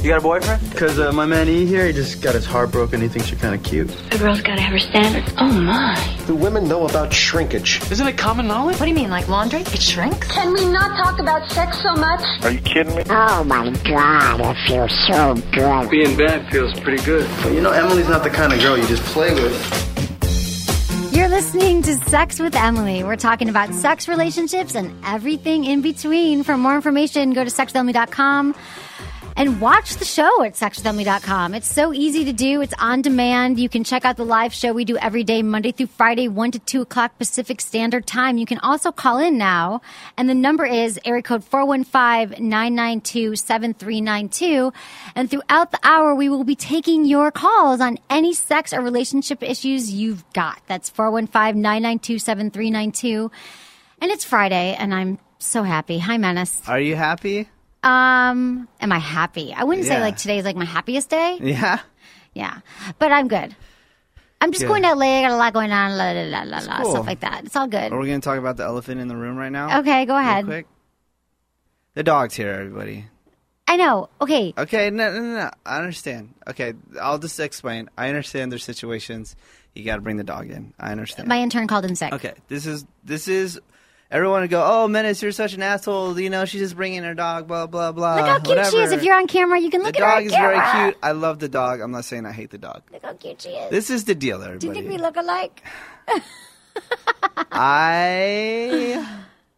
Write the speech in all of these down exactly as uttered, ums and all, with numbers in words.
You got a boyfriend? Because uh, my man E here, he just got his heart broken. He thinks you're kind of cute. A girl's got to have her standards. Oh, my. Do women know about shrinkage? Isn't it common knowledge? What do you mean, like laundry? It shrinks? Can we not talk about sex so much? Are you kidding me? Oh, my God, it feels so good. Being bad feels pretty good. But you know, Emily's not the kind of girl you just play with. You're listening to Sex with Emily. We're talking about sex, relationships, and everything in between. For more information, go to sex with emily dot com. And watch the show at sex with emily dot com. It's so easy to do. It's on demand. You can check out the live show we do every day, Monday through Friday, one to two o'clock Pacific Standard Time. You can also call in now. And the number is area code four one five, nine nine two, seven three nine two. And throughout the hour, we will be taking your calls on any sex or relationship issues you've got. That's four one five, nine nine two, seven three nine two. And it's Friday, and I'm so happy. Hi, Menace. Are you happy? Um, am I happy? I wouldn't Yeah. say like today is like my happiest day. Yeah. Yeah. But I'm good. I'm just Good. going to L A. I got a lot going on, la, la, la, la, la, cool. stuff like that. It's all good. Are we going to talk about the elephant in the room right now? Okay, go Real ahead. quick? The dog's here, everybody. I know. Okay. Okay, no, no, no, no. I understand. Okay, I'll just explain. I understand there's situations you got to bring the dog in. I understand. My intern called in sick. Okay, this is this is everyone would go, oh, Menace, you're such an asshole. You know, she's just bringing her dog, blah, blah, blah. Look how cute whatever. she is. If you're on camera, you can look the at her dog on is camera. very cute. I love the dog. I'm not saying I hate the dog. Look how cute she is. This is the deal, everybody. Do you think we look alike? I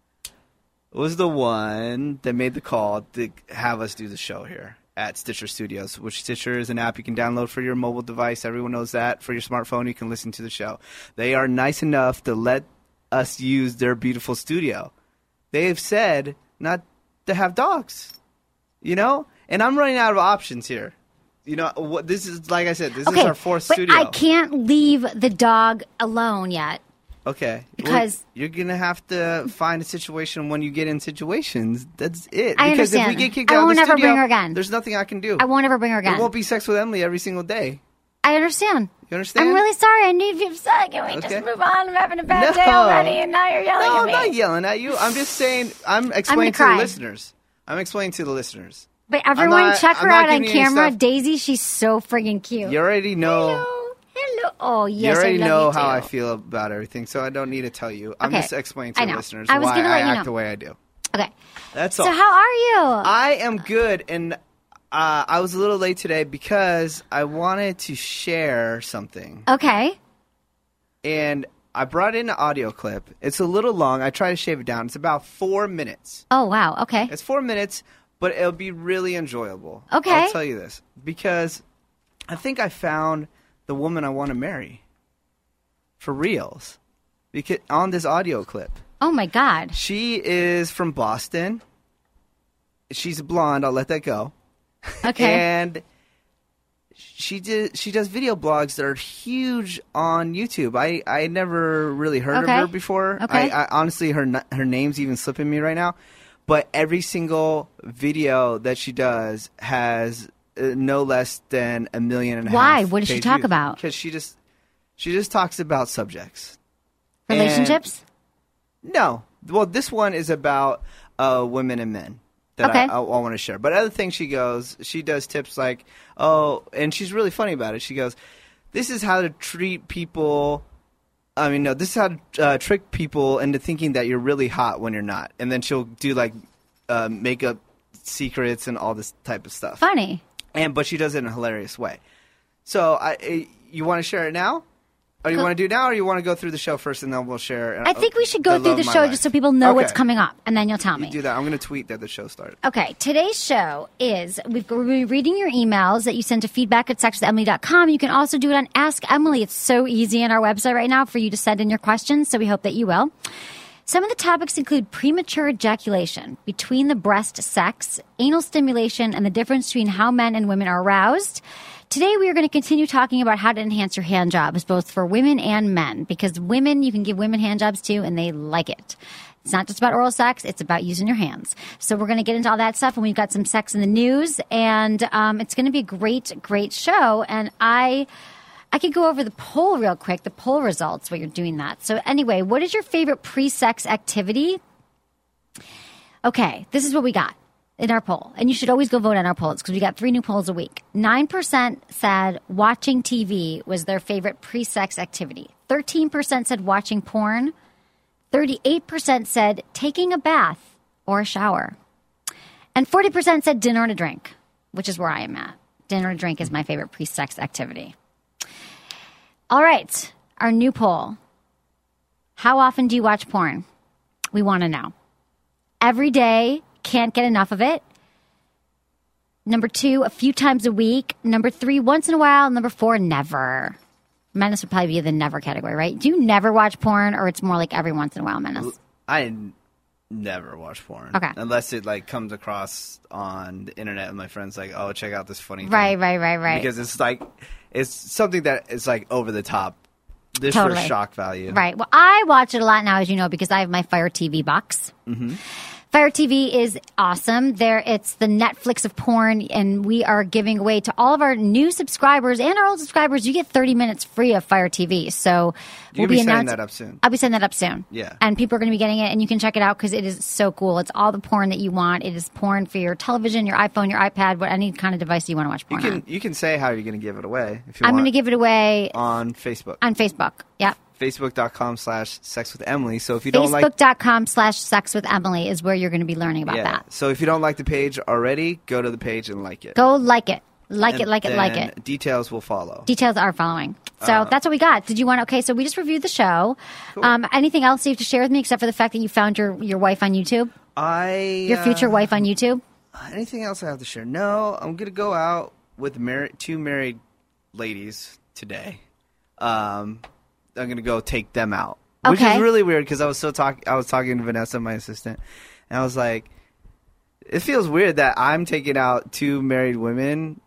was the one that made the call to have us do the show here at Stitcher Studios, which Stitcher is an app you can download for your mobile device. Everyone knows that. For your smartphone, you can listen to the show. They are nice enough to let us use their beautiful studio. They've said not to have dogs, you know? And I'm running out of options here. You know, what this is, like I said, this okay, is our fourth but studio. I can't leave the dog alone yet. Okay. Because- well, you're going to have to find a situation when you get in situations. That's it. I because understand. if we get kicked I out of won't the ever studio, bring her again. there's nothing I can do. I won't ever bring her again. There won't be sex with Emily every single day. I understand. You understand? I'm really sorry. I knew you said, can we Okay. just move on? I'm having a bad No. day already, and now you're yelling No, at I'm me. not yelling at you. I'm just saying, I'm explaining to cry. the listeners. I'm explaining to the listeners. But everyone not- check I'm her not out on giving you any camera. stuff. Daisy, she's so friggin' cute. You already know. Hello. Hello. Oh, yes, you already I love know you how too. I feel about everything, so I don't need to tell you. I'm Okay. just explaining to I the know. listeners I was why gonna I let you act know. the way I do. Okay. That's all. So how are you? I am good, and uh, I was a little late today because I wanted to share something. Okay. And I brought in an audio clip. It's a little long. I try to shave it down. It's about four minutes. Oh, wow. Okay. It's four minutes, but it'll be really enjoyable. Okay. I'll tell you this. Because I think I found the woman I want to marry. For reals. Because on this audio clip. Oh, my God. She is from Boston. She's blonde. I'll let that go. Okay. And she did. She does video blogs that are huge on YouTube. I I had never really heard Okay. of her before. Okay. I, I honestly, her n- her name's even slipping me right now. But every single video that she does has uh, no less than a million and a half. Why? What does she page talk views. about? Because she just she just talks about subjects. Relationships? And- no. Well, this one is about uh, women and men that Okay. I, I, I want to share. But other things she goes, she does tips like, oh, and she's really funny about it. She goes, this is how to treat people. I mean, no, this is how to uh, trick people into thinking that you're really hot when you're not. And then she'll do like uh, makeup secrets and all this type of stuff. Funny. And but she does it in a hilarious way. So I, I you want to share it now? Or you Go- want to do it now, or you want to go through the show first, and then we'll share? I think we should go the through love the of my show life. just so people know what's Okay. coming up, and then you'll tell me. You do that. I'm going to tweet that the show started. Okay, today's show is, we've, we're going to be reading your emails that you send to feedback at sex with emily dot com. You can also do it on Ask Emily. It's so easy on our website right now for you to send in your questions, so we hope that you will. Some of the topics include premature ejaculation, between the breast sex, anal stimulation, and the difference between how men and women are aroused. Today, we are going to continue talking about how to enhance your hand jobs, both for women and men, because women, you can give women hand jobs too, and they like it. It's not just about oral sex. It's about using your hands. So we're going to get into all that stuff, and we've got some sex in the news, and um, it's going to be a great, great show. And I... I could go over the poll real quick, the poll results while you're doing that. So anyway, what is your favorite pre-sex activity? Okay, this is what we got. in our poll, and you should always go vote on our polls because we got three new polls a week. nine percent said watching T V was their favorite pre-sex activity. thirteen percent said watching porn. thirty-eight percent said taking a bath or a shower. And forty percent said dinner and a drink, which is where I am at. Dinner and a drink is my favorite pre-sex activity. All right, our new poll. How often do you watch porn? We want to know. Every day. Can't get enough of it. Number two, a few times a week. Number three, once in a while. Number four, never. Menace would probably be the never category, right? Do you never watch porn, or it's more like every once in a while, Menace? I n- never watch porn. Okay. Unless it like comes across on the internet and my friends like, oh, check out this funny thing. Right, right, right, right. Because it's like, it's something that is like over the top. This Totally. for shock value. Right. Well, I watch it a lot now, as you know, because I have my Fire T V box. Mm-hmm. Fire T V is awesome. There, it's the Netflix of porn, and we are giving away to all of our new subscribers and our old subscribers. You get thirty minutes free of Fire T V. So You'll we'll be, be setting announcing that up soon. I'll be setting that up soon. Yeah. And people are going to be getting it, and you can check it out because it is so cool. It's all the porn that you want. It is porn for your television, your iPhone, your iPad, what any kind of device you want to watch You porn can on. you can say how you're going to give it away if you I'm want. going to give it away on Facebook. on Facebook. Yep. Facebook.com slash sex with Emily. So if you don't like Facebook.com slash sex with Emily is where you're going to be learning about yeah. that. So if you don't like the page already, go to the page and like it. Go like it. Like And it, like it, like then it. Details will follow. Details are following. So Uh, that's what we got. Did you want? Okay, so we just reviewed the show. Um, anything else you have to share with me except for the fact that you found your, your wife on YouTube? I Your future uh, wife on YouTube? Anything else I have to share? No, I'm gonna go out with mar- two married ladies today. Um, I'm gonna go take them out, which Okay. is really weird because I was so talk. I was talking to Vanessa, my assistant, and I was like, "It feels weird that I'm taking out two married women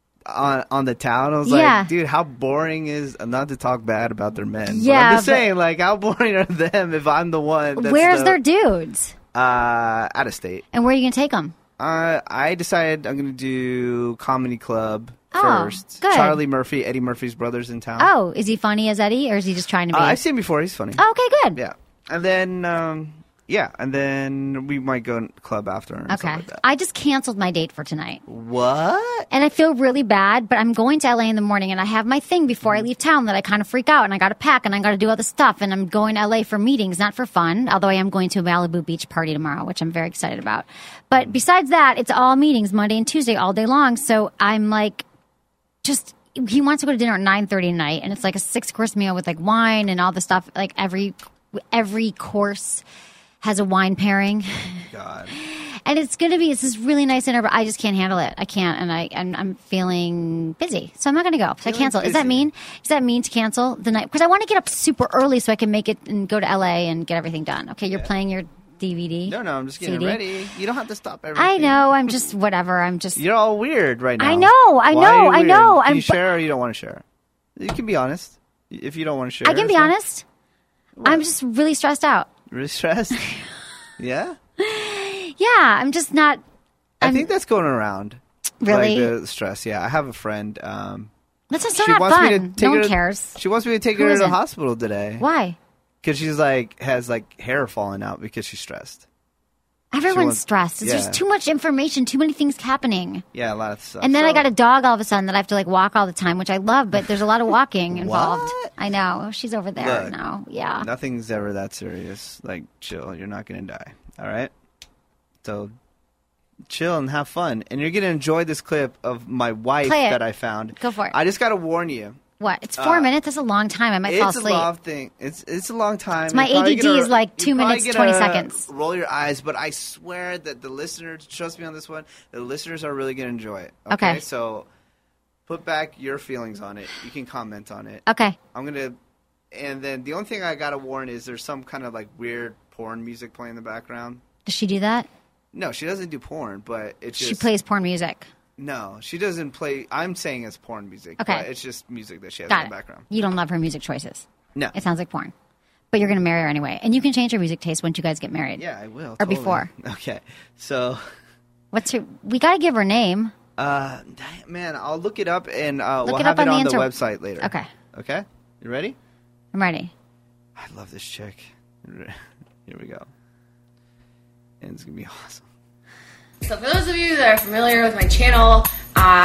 on on the town." I was Yeah. like, "Dude, how boring is?" Not to talk bad about their men. but Yeah, I'm just but- saying, like, how boring are them if I'm the one? That's Where's the, their dudes? uh out of state? And where are you going to take them? Uh, I decided I'm going to do Comedy Club Oh, first. good. Charlie Murphy, Eddie Murphy's brother's in town. Oh, is he funny as Eddie, or is he just trying to be? Uh, I've seen him before. He's funny. Oh, okay, good. Yeah. And then, um, yeah. And then we might go to club after and Okay. stuff like that. I just canceled my date for tonight. What? And I feel really bad, but I'm going to L A in the morning, and I have my thing before I leave town that I kind of freak out, and I got to pack, and I got to do all this stuff, and I'm going to L A for meetings, not for fun, although I am going to a Malibu beach party tomorrow, which I'm very excited about. But besides that, it's all meetings Monday and Tuesday all day long, so I'm like, just, he wants to go to dinner at nine thirty tonight, and it's like a six-course meal with like wine and all the stuff, like every every course has a wine pairing. God. And it's going to be, it's this really nice dinner, but I just can't handle it. I can't, and I, and I'm feeling busy. So I'm not going to go. So I Feeling cancel. Is that busy. mean? Is that mean to cancel the night? Because I want to get up super early so I can make it and go to L A and get everything done. Okay, you're Yeah. playing your D V D. No, no, I'm just getting C D. ready. You don't have to stop everything. I know. I'm just, whatever. I'm just, You're all weird right now. I know, I Why know, are you I weird? know. Can I'm- you share or you don't want to share? You can be honest. If you don't want to share. I can be it's fine. honest. I'm just really stressed out. Really stressed? Yeah? Yeah, I'm just not. I I'm- think that's going around. Really? Like the stress, yeah. I have a friend. Um, That's just so she not wants fun. me to take no her one to- cares. She wants me to take Who her to the isn't? hospital today. Why? Because she's like, has like hair falling out because she's stressed. Everyone's wants- stressed. It's yeah. just too much information, too many things happening. Yeah, a lot of stuff. And then I So- got a dog all of a sudden that I have to like walk all the time, which I love, but there's a lot of walking involved. What? I know. She's over there Look, now. Yeah. Nothing's ever that serious. Like, chill. You're not going to die. All right? So, chill and have fun. And you're going to enjoy this clip of my wife Play it. that I found. Go for it. I just got to warn you. What? It's four Uh, minutes. That's a long time. I might fall It's a asleep. long thing. It's it's a long time. my You're probably A D D gonna- is like two you're probably minutes, twenty gonna seconds. Roll your eyes, but I swear that the listeners, trust me on this one, the listeners are really going to enjoy it. Okay? Okay. So put back your feelings on it. You can comment on it. Okay. I'm going to, and then the only thing I got to warn is there's some kind of like weird porn music playing in the background. Does she do that? No, she doesn't do porn, but it's just. She plays porn music. No, she doesn't play. I'm saying it's porn music. Okay. But it's just music that she has Got in it. the background. You don't love her music choices. No. It sounds like porn. But you're going to marry her anyway. And you can change her music taste once you guys get married. Yeah, I will. Or totally. before. Okay. So. What's her... We got to give her a name. Uh, man, I'll look it up and uh, Look we'll it have up it on on the the, inter- website later. Okay. Okay? You ready? I'm ready. I love this chick. Here we go. And it's going to be awesome. So for those of you that are familiar with my channel, uh,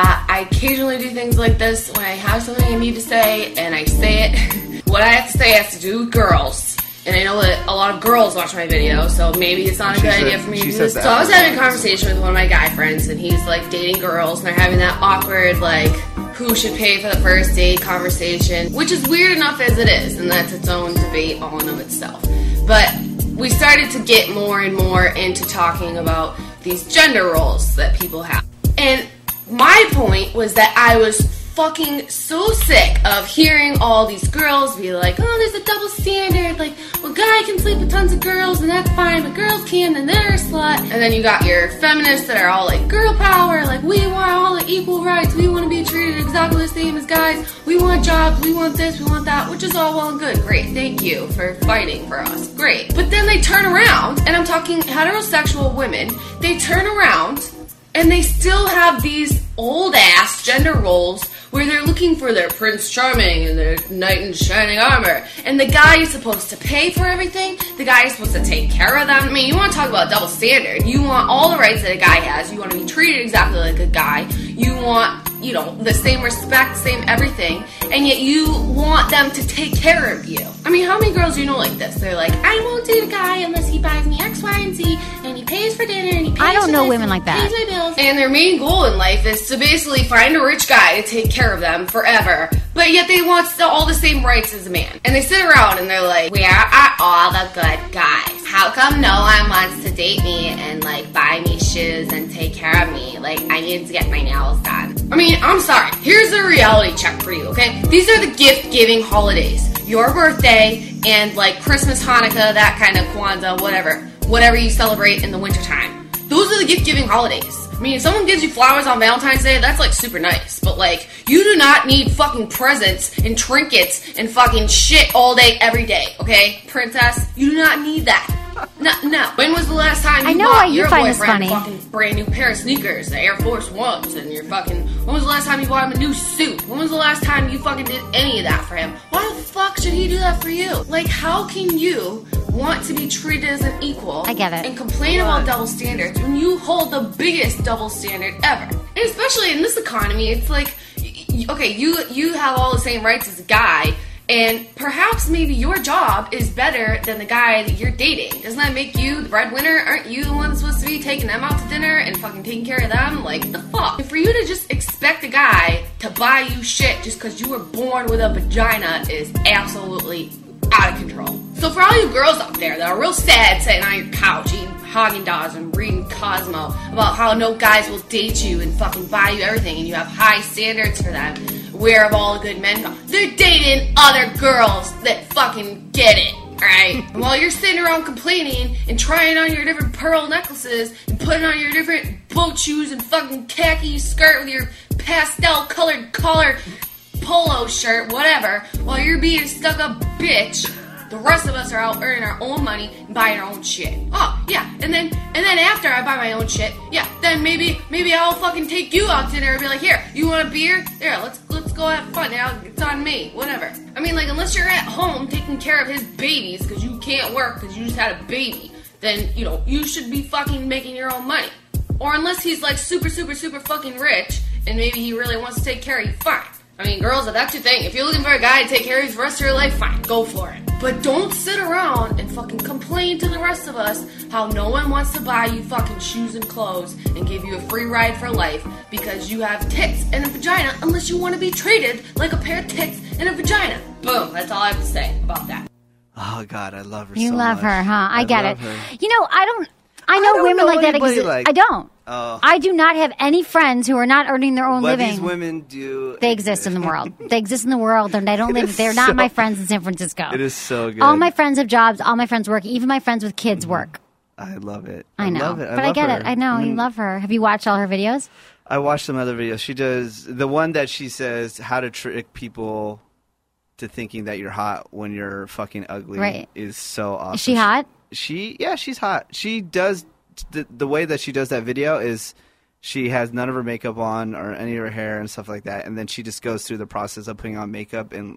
I occasionally do things like this when I have something I need to say, and I say it. What I have to say has to do with girls. And I know that a lot of girls watch my videos, so maybe it's not a She good said- idea for me to she do said this. that So I was was having a right. conversation with one of my guy friends, and he's like dating girls, and they're having that awkward, like, who should pay for the first date conversation, which is weird enough as it is, and that's its own debate all in of itself. But we started to get more and more into talking about these gender roles that people have. And my point was that I was fucking so sick of hearing all these girls be like, oh, there's a double standard, like, well, guy can sleep with tons of girls and that's fine, but girls can't and they're a slut. And then you got your feminists that are all like, girl power, like, we want all the equal rights, we want to be treated exactly the same as guys, we want jobs, we want this, we want that, which is all well and good, great, thank you for fighting for us, great. But then they turn around, and I'm talking heterosexual women, they turn around and they still have these old ass gender roles where they're looking for their Prince Charming and their knight in shining armor. And the guy is supposed to pay for everything. The guy is supposed to take care of them. I mean, you want to talk about double standard. You want all the rights that a guy has. You want to be treated exactly like a guy. You want, you know, the same respect, same everything. And yet you want them to take care of you. I mean, how many girls do you know like this? They're like, I won't date a guy unless he buys me X, Y, and Z, and he pays for dinner, and he pays I don't for know this, women and like he that. pays my bills. And their main goal in life is to basically find a rich guy to take care of them forever. But yet they want still all the same rights as a man. And they sit around and they're like, where are all the good guys? How come no one wants to date me and like buy me shoes and take care of me? Like, I need to get my nails done. I mean, I'm sorry. Here's a reality check for you, okay? These are the gift-giving holidays. Your birthday and like Christmas, Hanukkah, that kind of Kwanzaa, whatever. Whatever you celebrate in the wintertime. Those are the gift-giving holidays. I mean, if someone gives you flowers on Valentine's Day, that's like super nice. But like, you do not need fucking presents and trinkets and fucking shit all day, every day, okay? Princess, you do not need that. No, no. When was the last time you I know bought why you your find this boyfriend a funny. fucking brand new pair of sneakers, the Air Force Ones, and your fucking... When was the last time you bought him a new suit? When was the last time you fucking did any of that for him? Why the fuck should he do that for you? Like, how can you want to be treated as an equal I get it. and complain about double standards when you hold the biggest double standard ever? And especially in this economy, it's like, y- y- okay, you you have all the same rights as a guy, and perhaps maybe your job is better than the guy that you're dating. Doesn't that make you the breadwinner? Aren't you the one that's supposed to be taking them out to dinner and fucking taking care of them? Like, the fuck? And for you to just expect a guy to buy you shit just because you were born with a vagina is absolutely out of control. So for all you girls out there that are real sad sitting on your couch eating Haagen-Dazs and reading Cosmo about how no guys will date you and fucking buy you everything and you have high standards for them, where have all the good men gone? They're dating other girls that fucking get it, alright? And while you're sitting around complaining and trying on your different pearl necklaces and putting on your different boat shoes and fucking khaki skirt with your pastel colored collar polo shirt, whatever, while you're being a stuck-up bitch, the rest of us are out earning our own money and buying our own shit. Oh, yeah, and then and then after I buy my own shit, yeah, then maybe maybe I'll fucking take you out to dinner and be like, here, you want a beer? There, let's let's go have fun. Now it's on me, whatever. I mean, like, unless you're at home taking care of his babies because you can't work because you just had a baby, then, you know, you should be fucking making your own money. Or unless he's like super, super, super fucking rich and maybe he really wants to take care of you, fine. I mean, girls, if that's your thing, if you're looking for a guy to take care of you for the rest of your life, fine, go for it. But don't sit around and fucking complain to the rest of us how no one wants to buy you fucking shoes and clothes and give you a free ride for life because you have tits and a vagina unless you want to be treated like a pair of tits and a vagina. Boom, that's all I have to say about that. Oh, God, I love her You so love much. her, huh? I, I get love it. her. You know, I don't. I know don't women know like that anybody exist. like- I don't. Oh. I do not have any friends who are not earning their own But living. these women do. They exist in the world. They exist in the world, and they don't It live. is They're not so- my friends in San Francisco. It is so good. All my friends have jobs. All my friends work. Even my friends with kids work. I love it. I know, love it. I but I love get her. it. I know you Mm. love her. Have you watched all her videos? I watched some other videos. She does the one that she says how to trick people to thinking that you're hot when you're fucking ugly. Right. Is so awesome. Is she hot? She yeah, she's hot. She does the the way that she does that video is she has none of her makeup on or any of her hair and stuff like that, and then she just goes through the process of putting on makeup and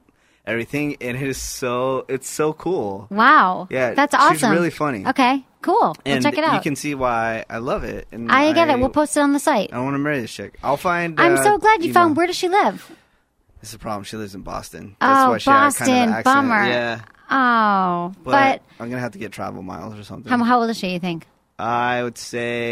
everything, and it is so it's so cool. Wow. Yeah, that's she's awesome. really funny. Okay, cool. And we'll check it out. you can see why I love it. And I get it. We'll post it on the site. I want to marry this chick. I'll find. I'm uh, so glad you email. found. Where does she live? This is the problem. She lives in Boston. That's Oh, why she had Boston. kind of an accent. Bummer. Yeah. Oh, But, but, I'm gonna have to get travel miles or something. how, how old is she? You think? I would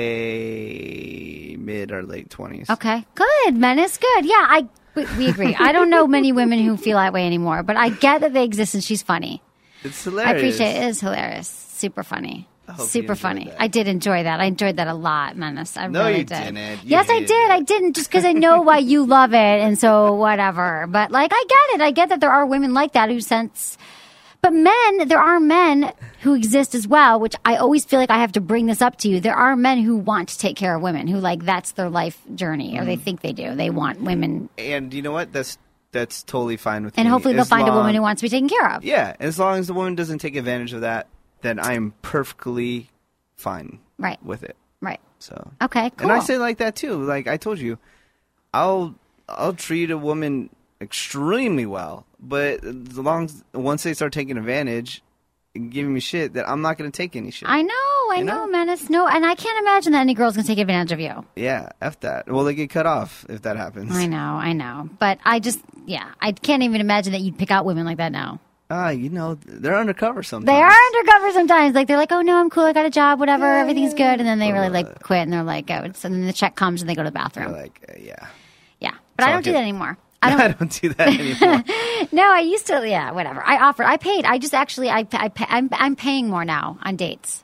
say mid or late twenties. Okay, good. Menace, good. Yeah, I we, we agree. I don't know many women who feel that way anymore, but I get that they exist, and she's funny. It's hilarious. I appreciate it. It is hilarious. Super funny. I hope you Super enjoyed funny. that. I did enjoy that. I enjoyed that a lot, Menace. I No, really you did. didn't. You Yes, I hated did. it. I didn't just because I know why you love it, and so whatever. But like, I get it. I get that there are women like that who sense. But men, there are men who exist as well, which I always feel like I have to bring this up to you. There are men who want to take care of women, who like that's their life journey, or they Mm. think they do. They want women, And you know what? That's that's totally fine with and me. hopefully they'll As find a woman long- who wants to be taken care of. Yeah, as long as the woman doesn't take advantage of that, then I am perfectly fine Right. with it. Right. So Okay, cool. And I say like that too. Like I told you, I'll I'll treat a woman extremely well, but as long as once they start taking advantage and giving me shit, that I'm not going to take any shit. I know, I You know, know? Menace. No, and I can't imagine that any girl's gonna take advantage of you. Yeah, F that. Well, they get cut off if that happens. I know, I know. But I just, yeah, I can't even imagine that you'd pick out women like that now. Ah, you know, they're undercover sometimes. They are undercover sometimes. Like, they're like, oh, no, I'm cool. I got a job, whatever. Yeah, Everything's yeah. good. And then they really, Uh, like, quit. And they're like, oh, it's, and then the check comes and they go to the bathroom. They're like, uh, yeah. Yeah. But I all don't do good. that anymore. I I don't. don't, do that anymore. No, I used to, yeah, whatever. I offered. I paid. I just actually, I, I, pay, I'm, I'm paying more now on dates.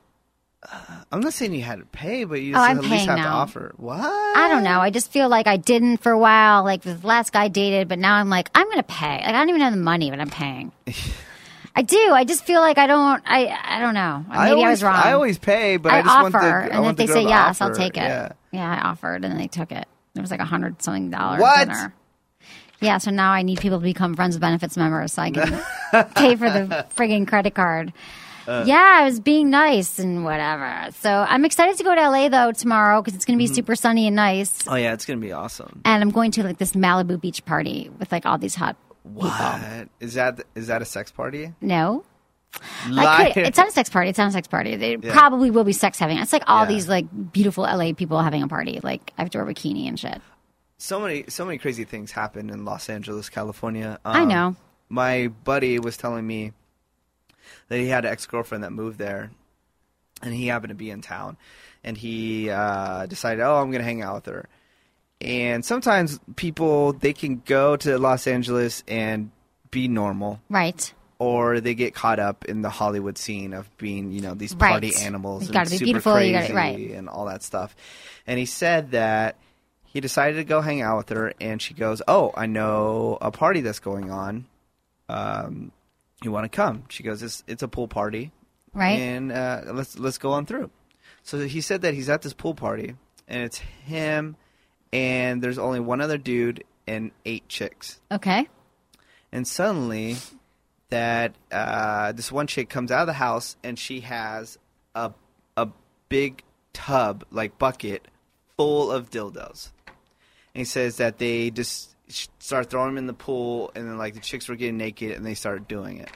I'm not saying you had to pay, but you Oh, just I'm at least paying have to now. offer. What? I don't know. I just feel like I didn't for a while. Like, the last guy I dated, but now I'm like, I'm going to pay. Like, I don't even have the money, but I'm paying. I do. I just feel like I don't. I I don't know. Maybe I, always, was wrong. I always pay, but I, I just offer, want the. I and want if the they girl say to yes, offer. I'll take it. Yeah. Yeah, I offered, and they took it. It was like a hundred something dollars. What? Dinner. Yeah, so now I need people to become Friends with Benefits members so I can pay for the friggin' credit card. Uh, yeah, I was being nice and whatever. So I'm excited to go to L A though tomorrow because it's going to be Mm-hmm. super sunny and nice. Oh yeah, it's gonna be awesome. And I'm going to like this Malibu beach party with like all these hot What people. is that? Is that a sex party? No. I Liar. could, it's not a sex party. It's not a sex party. They probably will be sex having. It's like all Yeah. these like beautiful L A people having a party. Like I have to wear a bikini and shit. So many, so many crazy things happen in Los Angeles, California. Um, I know. My buddy was telling me that he had an ex-girlfriend that moved there, and he happened to be in town, and he uh, decided, oh, I'm going to hang out with her. And sometimes people, they can go to Los Angeles and be normal, Right. or they get caught up in the Hollywood scene of being, you know, these Right. party animals You and gotta be super beautiful, you crazy gotta- right. and all that stuff. And he said that he decided to go hang out with her, and she goes, oh, I know a party that's going on. Um, you want to come? She goes, it's, it's a pool party. Right. And uh, let's let's go on through. So he said that he's at this pool party, and it's him, and there's only one other dude and eight chicks. Okay. And suddenly, that uh, this one chick comes out of the house, and she has a a big tub, like bucket, full of dildos. And he says that they just start throwing them in the pool, and then like the chicks were getting naked, and they started doing it.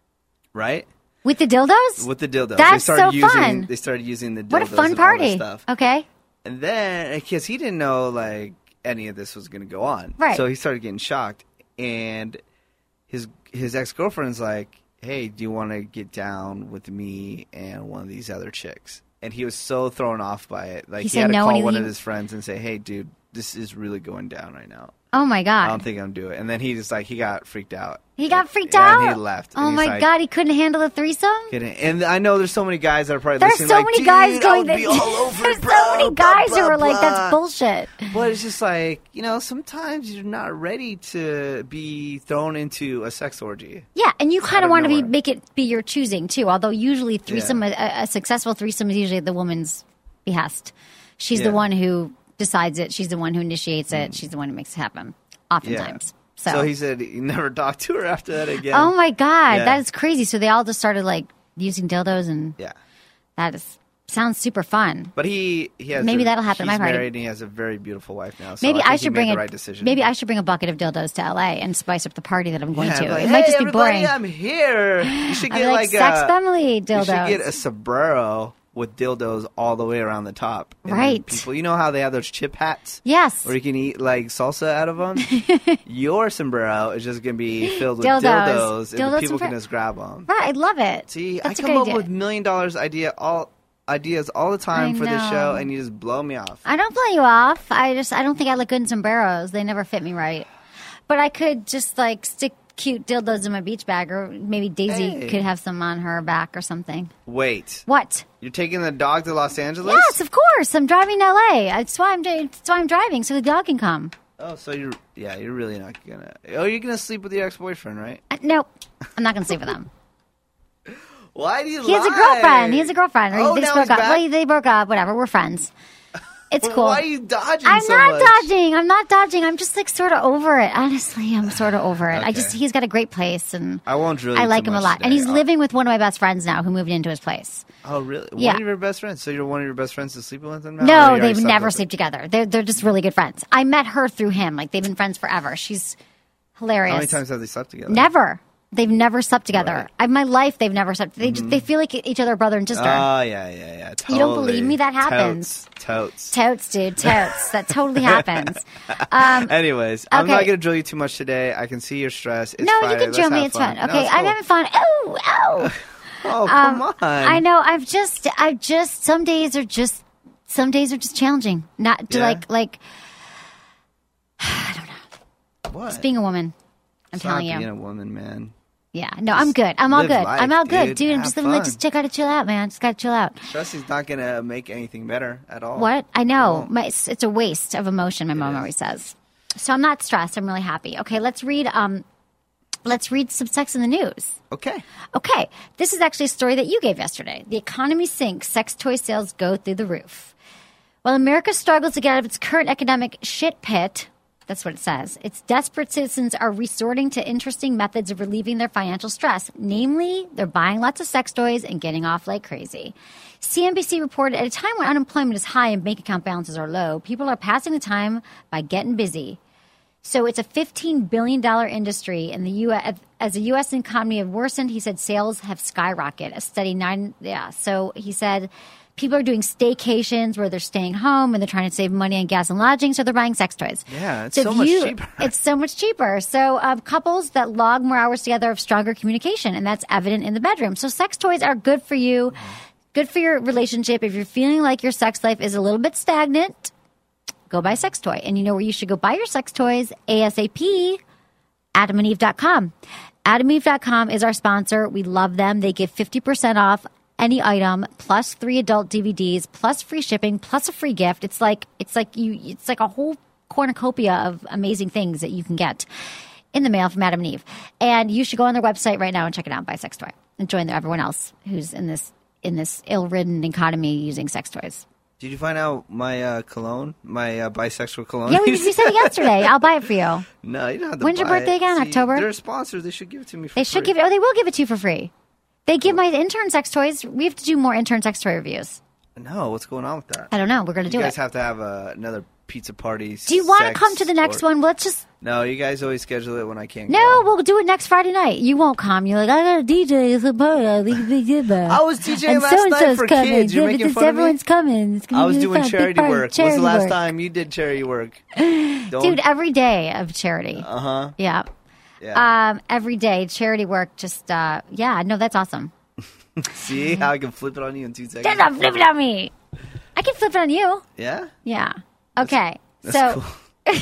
Right? With the dildos? With the dildos. they That's started so using, fun. They started using the dildos What a fun and all party. this stuff. Okay. And then, because he didn't know, like, any of this was going to go on. Right. So he started getting shocked. And his his ex-girlfriend's like, hey, do you want to get down with me and one of these other chicks? And he was so thrown off by it. Like, He he, said had to no, call and he- one of his friends and say, hey, dude, this is really going down right now. Oh my I God. don't think I'm doing it. And then he just, like, he got freaked out. He got freaked Yeah, out? And he left. Oh And he's my like, God. He couldn't handle a thriesome? kidding. And I know there's so many guys that are probably There's listening so like, many dude, guys I going would be all over There's it, bro, so many blah, guys blah, who are like, blah. that's bullshit. But it's just like, you know, sometimes you're not ready to be thrown into a sex orgy. Yeah, and you kind Out of of want to be nowhere. make it be your choosing too. Although usually threesome, Yeah. a, a successful threesome is usually at the woman's behest. She's Yeah. the one who decides it. She's the one who initiates it. She's the one who makes it happen. Oftentimes. So, So he said he never talked to her after that again. oh my God, Yeah. that is crazy. So they all just started like using dildos, and Yeah. that is Sounds super fun. But he, he has maybe a, that'll happen at he's my party. married and he has a very beautiful wife now. So Maybe I, I think should he bring made a the right decision. maybe I should bring a bucket of dildos to L A and spice up the party that I'm going yeah, to. like, it might hey, just be everybody, boring. I'm here. You should I'll get be like, like, sex a family dildos. You should get a sombrero with dildos all the way around the top. And then Right. People, you know how they have those chip hats? Yes. Where you can eat like salsa out of them? Your sombrero is just going to be filled with Dildos. dildos, and Dildos the people sombrer- can just grab them. Right, I love it. See, That's I a come good up idea. with million dollars idea all ideas all the time I for this know. show, and you just blow me off. I don't blow you off. I just I don't think I look good in sombreros. They never fit me right. But I could just like stick cute dildos in my beach bag, or maybe Daisy Hey. could have some on her back or something. Wait, What? you're taking the dog to Los Angeles? Yes, of course. I'm driving to L A. That's why I'm doing. That's why I'm driving, so the dog can come. Oh, so you're yeah, you're really not gonna. Oh, you're gonna sleep with your ex-boyfriend, right? Uh, nope, I'm not going to sleep with him. Why do you? He has a lie? girlfriend. He has a girlfriend. Or Oh, they just now broke he's up. back? Well, they broke up. Whatever. We're friends. It's cool. Why are you dodging? I'm so not much? dodging. I'm not dodging. I'm just like sort of over it. Honestly, I'm sort of over it. I Okay. just he's got a great place, and I won't drill. I you like too him a much lot. today. And he's I'll- living with one of my best friends now, who moved into his place. Oh, really? Yeah. One of your best friends. So you're one of your best friends is sleeping with him now? Or No, you already they've slept never with slept together. They're they're just really good friends. I met her through him. Like they've been friends forever. She's hilarious. How many times have they slept together? Never. They've never slept together. Right. In my life, they've never slept. They just, they feel like each other brother and sister. Oh, yeah, yeah, yeah. Totally. You don't believe me? That happens. Totes. Totes. Totes, dude. Totes. That totally happens. Um, Anyways, I'm okay. not going to drill you too much today. I can see your stress. It's no, Friday. you can Let's drill me. have It's fun. No, Okay, it's I'm cool. having fun. Oh, oh. Oh, come Um, on. I know. I've just, I've just. Some days are just, some days are just challenging. Not to Yeah? like, like. I don't know. What? It's being a woman. I'm It's telling not you. being a woman, man. Yeah. No, I'm good. I'm all live good. life, I'm all good, dude. dude. I'm Have just living like, fun. just gotta chill out, man. Just gotta chill out. Stress is not going to make anything better at all. What? I know. won't. My, it's, it's a waste of emotion, my mom is. always says. So I'm not stressed. I'm really happy. Okay, let's read um let's read some Sex in the News. Okay. Okay. This is actually a story that you gave yesterday. The economy sinks, sex toy sales go through the roof. While America struggles to get out of its current economic shit pit, that's what it says, its desperate citizens are resorting to interesting methods of relieving their financial stress. Namely, they're buying lots of sex toys and getting off like crazy. C N B C reported at a time when unemployment is high and bank account balances are low, people are passing the time by getting busy. So it's a fifteen billion dollars industry in the U S. As the U S economy have worsened, he said sales have skyrocketed. A study nine, yeah. So he said people are doing staycations where they're staying home and they're trying to save money on gas and lodging, so they're buying sex toys. Yeah, it's So so if much you- cheaper. It's so much cheaper. So um, couples that log more hours together have stronger communication, and that's evident in the bedroom. So sex toys are good for you, good for your relationship. If you're feeling like your sex life is a little bit stagnant, go buy a sex toy. And you know where you should go buy your sex toys? ASAP, adam and eve dot com. adam and eve dot com is our sponsor. We love them. They give fifty percent off any item, plus three adult D V Ds, plus free shipping, plus a free gift. It's like it's like you it's like a whole cornucopia of amazing things that you can get in the mail from Adam and Eve. And you should go on their website right now and check it out, buy a sex toy. And join everyone else who's in this in this ill-ridden economy using sex toys. Did you find out my uh, cologne, my uh, bisexual cologne? Yeah, we, we said it yesterday. I'll buy it for you. No, you don't have to When's your buy birthday it. again? See, October? They're sponsors. They should give it to me for They free. should give it. Oh, they will give it to you for free. They give my intern sex toys. We have to do more intern sex toy reviews. No, what's going on with that? I don't know. We're going to do You guys it. have to have uh, another pizza party. Do you want to sex come to the next or- one? Let's just. No, you guys always schedule it when I can't No, go. we'll do it next Friday night. You won't come. You're like, I got a D J. It's a party. I think they did that. I was DJing And last night so-and-so's for coming. kids. You're Yeah, making because fun of me? everyone's coming. It's gonna I was be doing fun. Big charity party. work. When's Charity the last work. time you did charity work? Don't- Dude, every day of charity. Uh huh. Yeah. Yeah. Um, every day charity work. Just uh, yeah. No, that's awesome. See how I can flip it on you in two seconds? Just not flip it on me. I can flip it on you. Yeah. Yeah. Okay. That's so cool.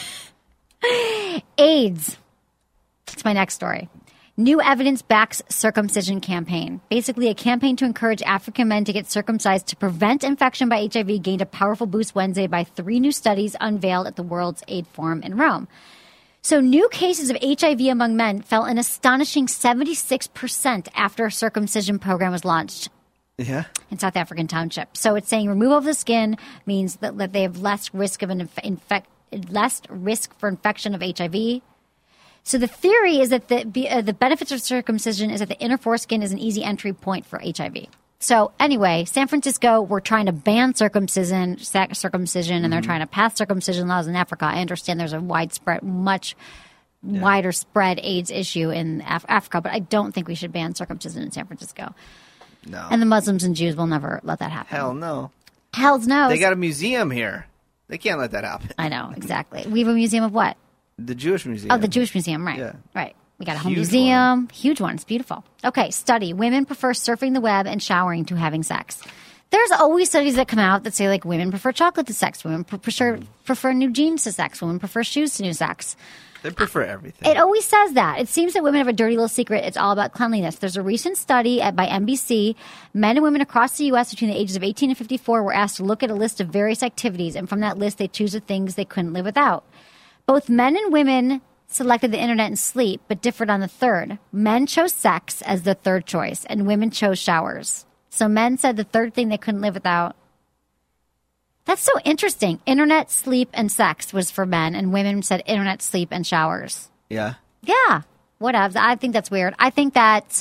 AIDS. It's my next story. New evidence backs circumcision campaign. Basically, a campaign to encourage African men to get circumcised to prevent infection by H I V gained a powerful boost Wednesday by three new studies unveiled at the World's AIDS Forum in Rome. So new cases of H I V among men fell an astonishing seventy-six percent after a circumcision program was launched Yeah. in South African township. So it's saying removal of the skin means that, that they have less risk of an inf- infect, less risk for infection of H I V. So the theory is that the be, uh, the benefits of circumcision is that the inner foreskin is an easy entry point for H I V. So anyway, San Francisco, we're trying to ban circumcision, circumcision, and Mm-hmm. they're trying to pass circumcision laws in Africa. I understand there's a widespread, much yeah. wider spread AIDS issue in Af- Africa, but I don't think we should ban circumcision in San Francisco. No. And the Muslims and Jews will never let that happen. Hell no. Hell's no. They got a museum here. They can't let that happen. I know, exactly. We have a museum of what? The Jewish Museum. Oh, the Jewish Museum, right. Yeah. Right. We got a home Huge museum. one. Huge one. It's beautiful. Okay, study. Women prefer surfing the web and showering to having sex. There's always studies that come out that say, like, women prefer chocolate to sex. Women prefer, prefer new jeans to sex. Women prefer shoes to new sex. They prefer everything. It always says that. It seems that women have a dirty little secret. It's all about cleanliness. There's a recent study at, by N B C. Men and women across the U S between the ages of eighteen and fifty-four were asked to look at a list of various activities, and from that list, they choose the things they couldn't live without. Both men and women selected the internet and sleep, but differed on the third. Men chose sex as the third choice, and women chose showers. So men said the third thing they couldn't live without. That's so interesting. Internet, sleep, and sex was for men, and women said internet, sleep, and showers. Yeah. Yeah. Whatever. I think that's weird. I think that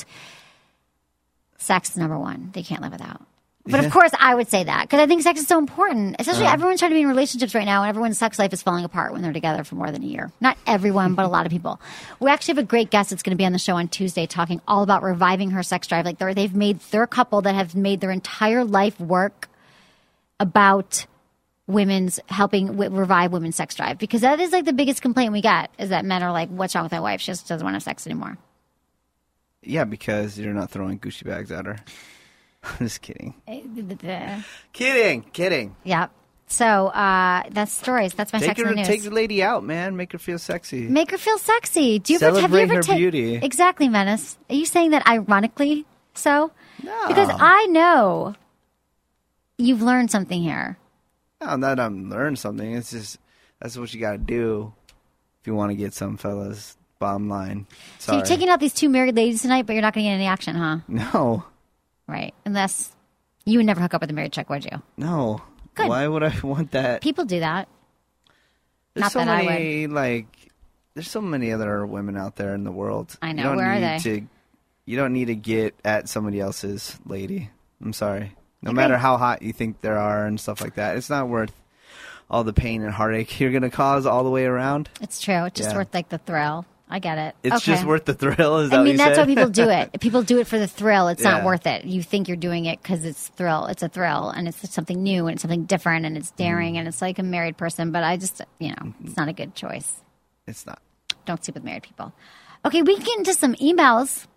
sex is number one. They can't live without. But Yeah. of course, I would say that because I think sex is so important. Especially Uh-huh. everyone's trying to be in relationships right now, and everyone's sex life is falling apart when they're together for more than a year. Not everyone, but a lot of people. We actually have a great guest that's going to be on the show on Tuesday, talking all about reviving her sex drive. Like they're, they've made they're a couple that have made their entire life work about women's helping w- revive women's sex drive, because that is like the biggest complaint we get is that men are like, "What's wrong with my wife? She just doesn't want to have sex anymore." Yeah, because you're not throwing Gucci bags at her. I'm just kidding. Kidding, kidding. Yeah. So uh, that's stories. That's my Take sex in her, the news. take the lady out, man. Make her feel sexy. Make her feel sexy. Do you ever, have you Celebrate ever her ta- beauty. Exactly, Menace. Are you saying that ironically? So No. because I know you've learned something here. No, not I'm learning something. It's just that's what you got to do if you want to get some fellas. Bottom line. Sorry. So you're taking out these two married ladies tonight, but you're not going to get any action, huh? No. Right. Unless you would never hook up with a married chick, would you? No. Good. Why would I want that? People do that. There's Not so that I many, like, there's so many other women out there in the world. I know. You don't Where are need they? To, you don't need to get at somebody else's lady. I'm sorry. No Okay. matter how hot you think there are and stuff like that, it's not worth all the pain and heartache you're going to cause all the way around. It's true. It's just Yeah. worth like the thrill. I get it. It's okay. just worth the thrill. Is that I what mean, you that's said? why people do it. People do it for the thrill. It's not Yeah. worth it. You think you're doing it because it's thrill. It's a thrill, and it's something new, and it's something different, and it's daring, Mm. and it's like a married person. But I just, you know, it's not a good choice. It's not. Don't sleep with married people. Okay, we can get into some emails.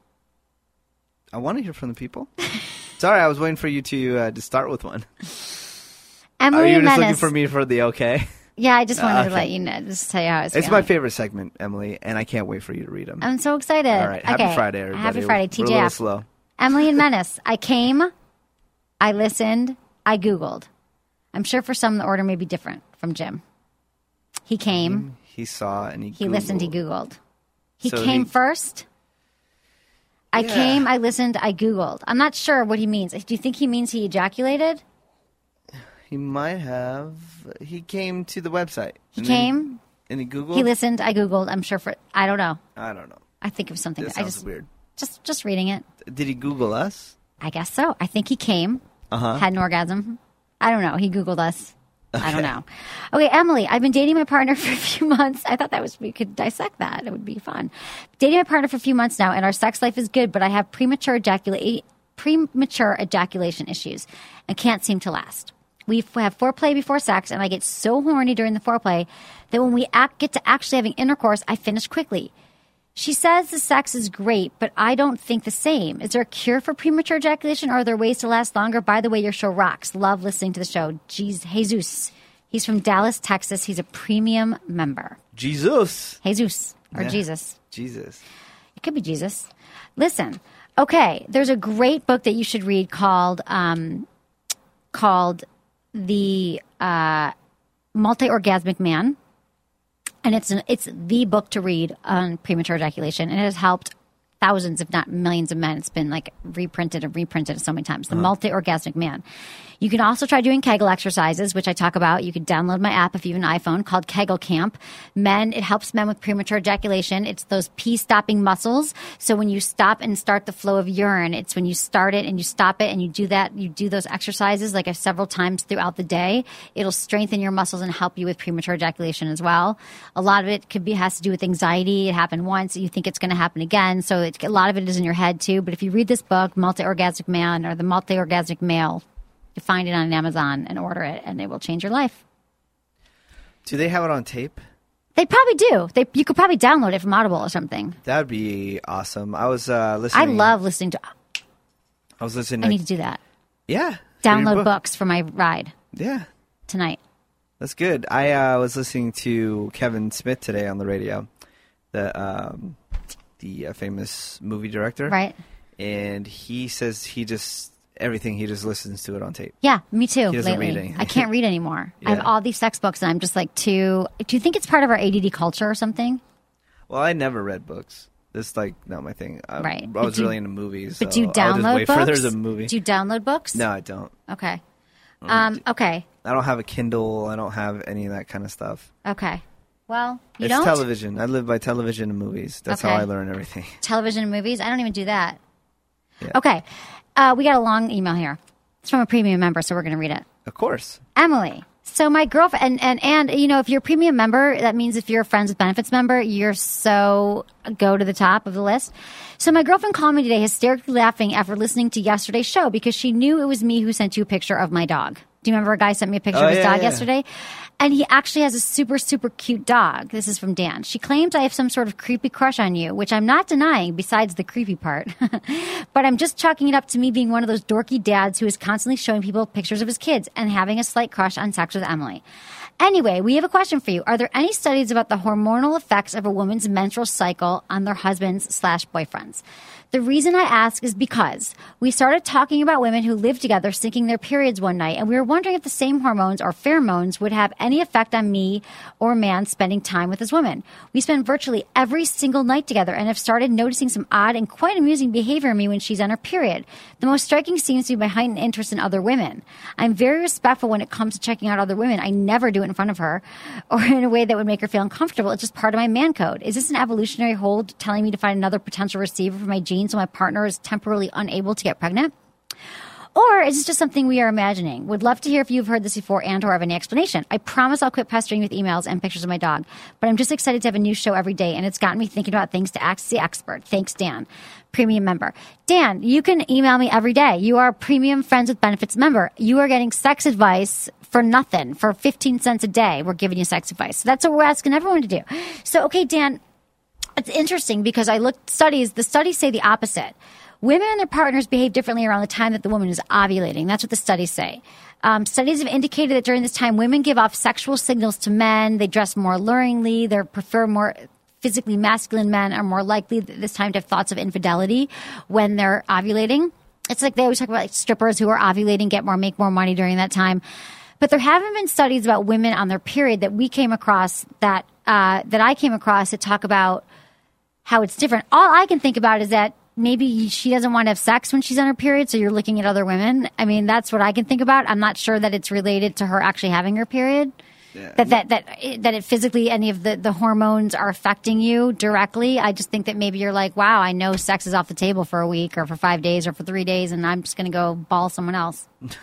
I want to hear from the people. Sorry, I was waiting for you to uh, to start with one. Emily Are you just Menace. looking for me for the okay? Yeah, I just wanted Uh, to okay. let you know, just tell you how I was It's feeling. my favorite segment, Emily, and I can't wait for you to read them. I'm so excited. All right, happy Okay. Friday, everybody. Happy Friday, We're T a J little F. slow. Emily and Menace. I came, I listened, I Googled. I'm sure for some the order may be different from Jim. He came, He saw and he he listened, he Googled. Googled. He So came he- first. I Yeah. came, I listened, I Googled. I'm not sure what he means. Do you think he means he ejaculated? He might have. He came to the website. He and came, then he, and he Googled. he listened, I Googled. I'm sure for, I don't know. I don't know. I think of something. That I sounds just, weird. just, just reading it. Did he Google us? I guess so. I think he came, Uh-huh. had an orgasm. I don't know. He Googled us. I don't know. Okay, Emily, I've been dating my partner for a few months. I thought that was, we could dissect that. It would be fun. Dating my partner for a few months now, and our sex life is good, but I have premature ejaculate, premature ejaculation issues and can't seem to last. We have foreplay before sex, and I get so horny during the foreplay that when we act, get to actually having intercourse, I finish quickly. She says the sex is great, but I don't think the same. Is there a cure for premature ejaculation, or are there ways to last longer? By the way, your show rocks. Love listening to the show. Jeez, Jesus. He's from Dallas, Texas. He's a premium member. Jesus. Jesus or Yeah. Jesus. Jesus. It could be Jesus. Listen, okay, there's a great book that you should read called um, called The uh, Multi-Orgasmic Man. And it's an, it's the book to read on premature ejaculation. And it has helped thousands, if not millions of men. It's been like reprinted and reprinted so many times. The uh-huh. multi-orgasmic man. You can also try doing Kegel exercises, which I talk about. You can download my app if you have an iPhone called Kegel Camp. Men, it helps men with premature ejaculation. It's those pee-stopping muscles. So when you stop and start the flow of urine, it's when you start it and you stop it and you do that, you do those exercises like several times throughout the day. It'll strengthen your muscles and help you with premature ejaculation as well. A lot of it could be has to do with anxiety. It happened once. You think it's going to happen again. So it, a lot of it is in your head too. But if you read this book, Multi-Orgasmic Man or The Multi-Orgasmic Male, you find it on Amazon and order it, and it will change your life. Do they have it on tape? They probably do. They you could probably download it from Audible or something. That would be awesome. I was uh, listening. I love listening to. I was listening. I to, need to do that. Yeah. Download book. books for my ride. Yeah. Tonight. That's good. I uh, was listening to Kevin Smith today on the radio, the um, the uh, famous movie director, right? And he says he just. Everything, he just listens to it on tape. Yeah, me too. He doesn't lately. read anything. I can't read anymore. Yeah. I have all these sex books, and I'm just like too. Do you think it's part of our A D D culture or something? Well, I never read books. That's like not my thing. I, right. I was do, really into movies. But so do you download I'll just wait books? For there's a movie. Do you download books? No, I don't. Okay. Um. Okay. I don't have a Kindle. I don't have any of that kind of stuff. Okay. Well, you it's don't. television. I live by television and movies. That's okay. how I learn everything. Television and movies. I don't even do that. Yeah. Okay. Uh, we got a long email here. It's from a premium member, so we're going to read it. Of course. Emily. So my girlfriend, and, and, and, you know, if you're a premium member, that means if you're a Friends with Benefits member, you're so go to the top of the list. So my girlfriend called me today hysterically laughing after listening to yesterday's show because she knew it was me who sent you a picture of my dog. Do you remember a guy sent me a picture oh, of his yeah, dog yeah. yesterday? And he actually has a super, super cute dog. This is from Dan. She claims I have some sort of creepy crush on you, which I'm not denying besides the creepy part. But I'm just chalking it up to me being one of those dorky dads who is constantly showing people pictures of his kids and having a slight crush on sex with Emily. Anyway, we have a question for you. Are there any studies about the hormonal effects of a woman's menstrual cycle on their husbands slash boyfriends? The reason I ask is because we started talking about women who live together syncing their periods one night, and we were wondering if the same hormones or pheromones would have any effect on me or a man spending time with his woman. We spend virtually every single night together and have started noticing some odd and quite amusing behavior in me when she's on her period. The most striking seems to be my heightened interest in other women. I'm very respectful when it comes to checking out other women. I never do it in front of her or in a way that would make her feel uncomfortable. It's just part of my man code. Is this an evolutionary hold telling me to find another potential receiver for my genes so my partner is temporarily unable to get pregnant? Or is this just something we are imagining? Would love to hear if you've heard this before and or have any explanation. I promise I'll quit pestering with emails and pictures of my dog, but I'm just excited to have a new show every day, and it's gotten me thinking about things to ask the expert. Thanks, Dan. Premium member. Dan, you can email me every day. You are a premium Friends with Benefits member. You are getting sex advice for nothing. For fifteen cents a day, we're giving you sex advice. So that's what we're asking everyone to do. So, okay, Dan, it's interesting because I looked studies. The studies say the opposite. Women and their partners behave differently around the time that the woman is ovulating. That's what the studies say. Um, studies have indicated that during this time, women give off sexual signals to men. They dress more alluringly. They prefer more physically masculine men are more likely this time to have thoughts of infidelity when they're ovulating. It's like they always talk about like strippers who are ovulating, get more, make more money during that time. But there haven't been studies about women on their period that we came across that uh, that I came across that talk about how it's different. All I can think about is that maybe she doesn't want to have sex when she's on her period, so you're looking at other women. I mean, that's what I can think about. I'm not sure that it's related to her actually having her period. Yeah. That that that that it physically any of the, the hormones are affecting you directly. I just think that maybe you're like, wow, I know sex is off the table for a week or for five days or for three days, and I'm just going to go ball someone else.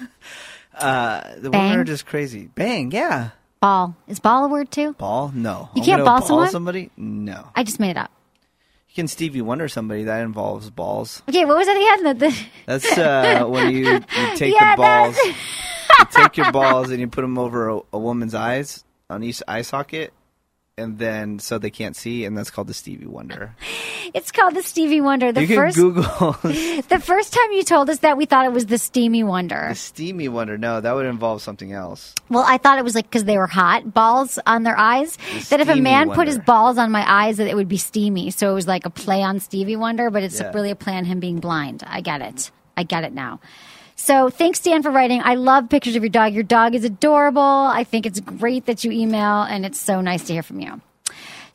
uh, the Bang? women are just crazy. Bang, yeah. Ball is ball a word too? Ball, no. You I'm can't ball ball someone? somebody? No. I just made it up. You can Stevie Wonder somebody. That involves balls. Okay, what was that again? The, the That's uh, when you, you take yeah, the balls. You take your balls and you put them over a, a woman's eyes on each eye socket, and then so they can't see, and that's called the Stevie Wonder. It's called the Stevie Wonder. The you can first, Google. The first time you told us that, we thought it was the Steamy Wonder. The Steamy Wonder. No, that would involve something else. Well, I thought it was like because they were hot balls on their eyes. The that if a Steamy man Wonder. put his balls on my eyes, that it would be steamy. So it was like a play on Stevie Wonder, but it's Yeah. really a play on him being blind. I get it. I get it now. So thanks, Dan, for writing. I love pictures of your dog. Your dog is adorable. I think it's great that you email, and it's so nice to hear from you.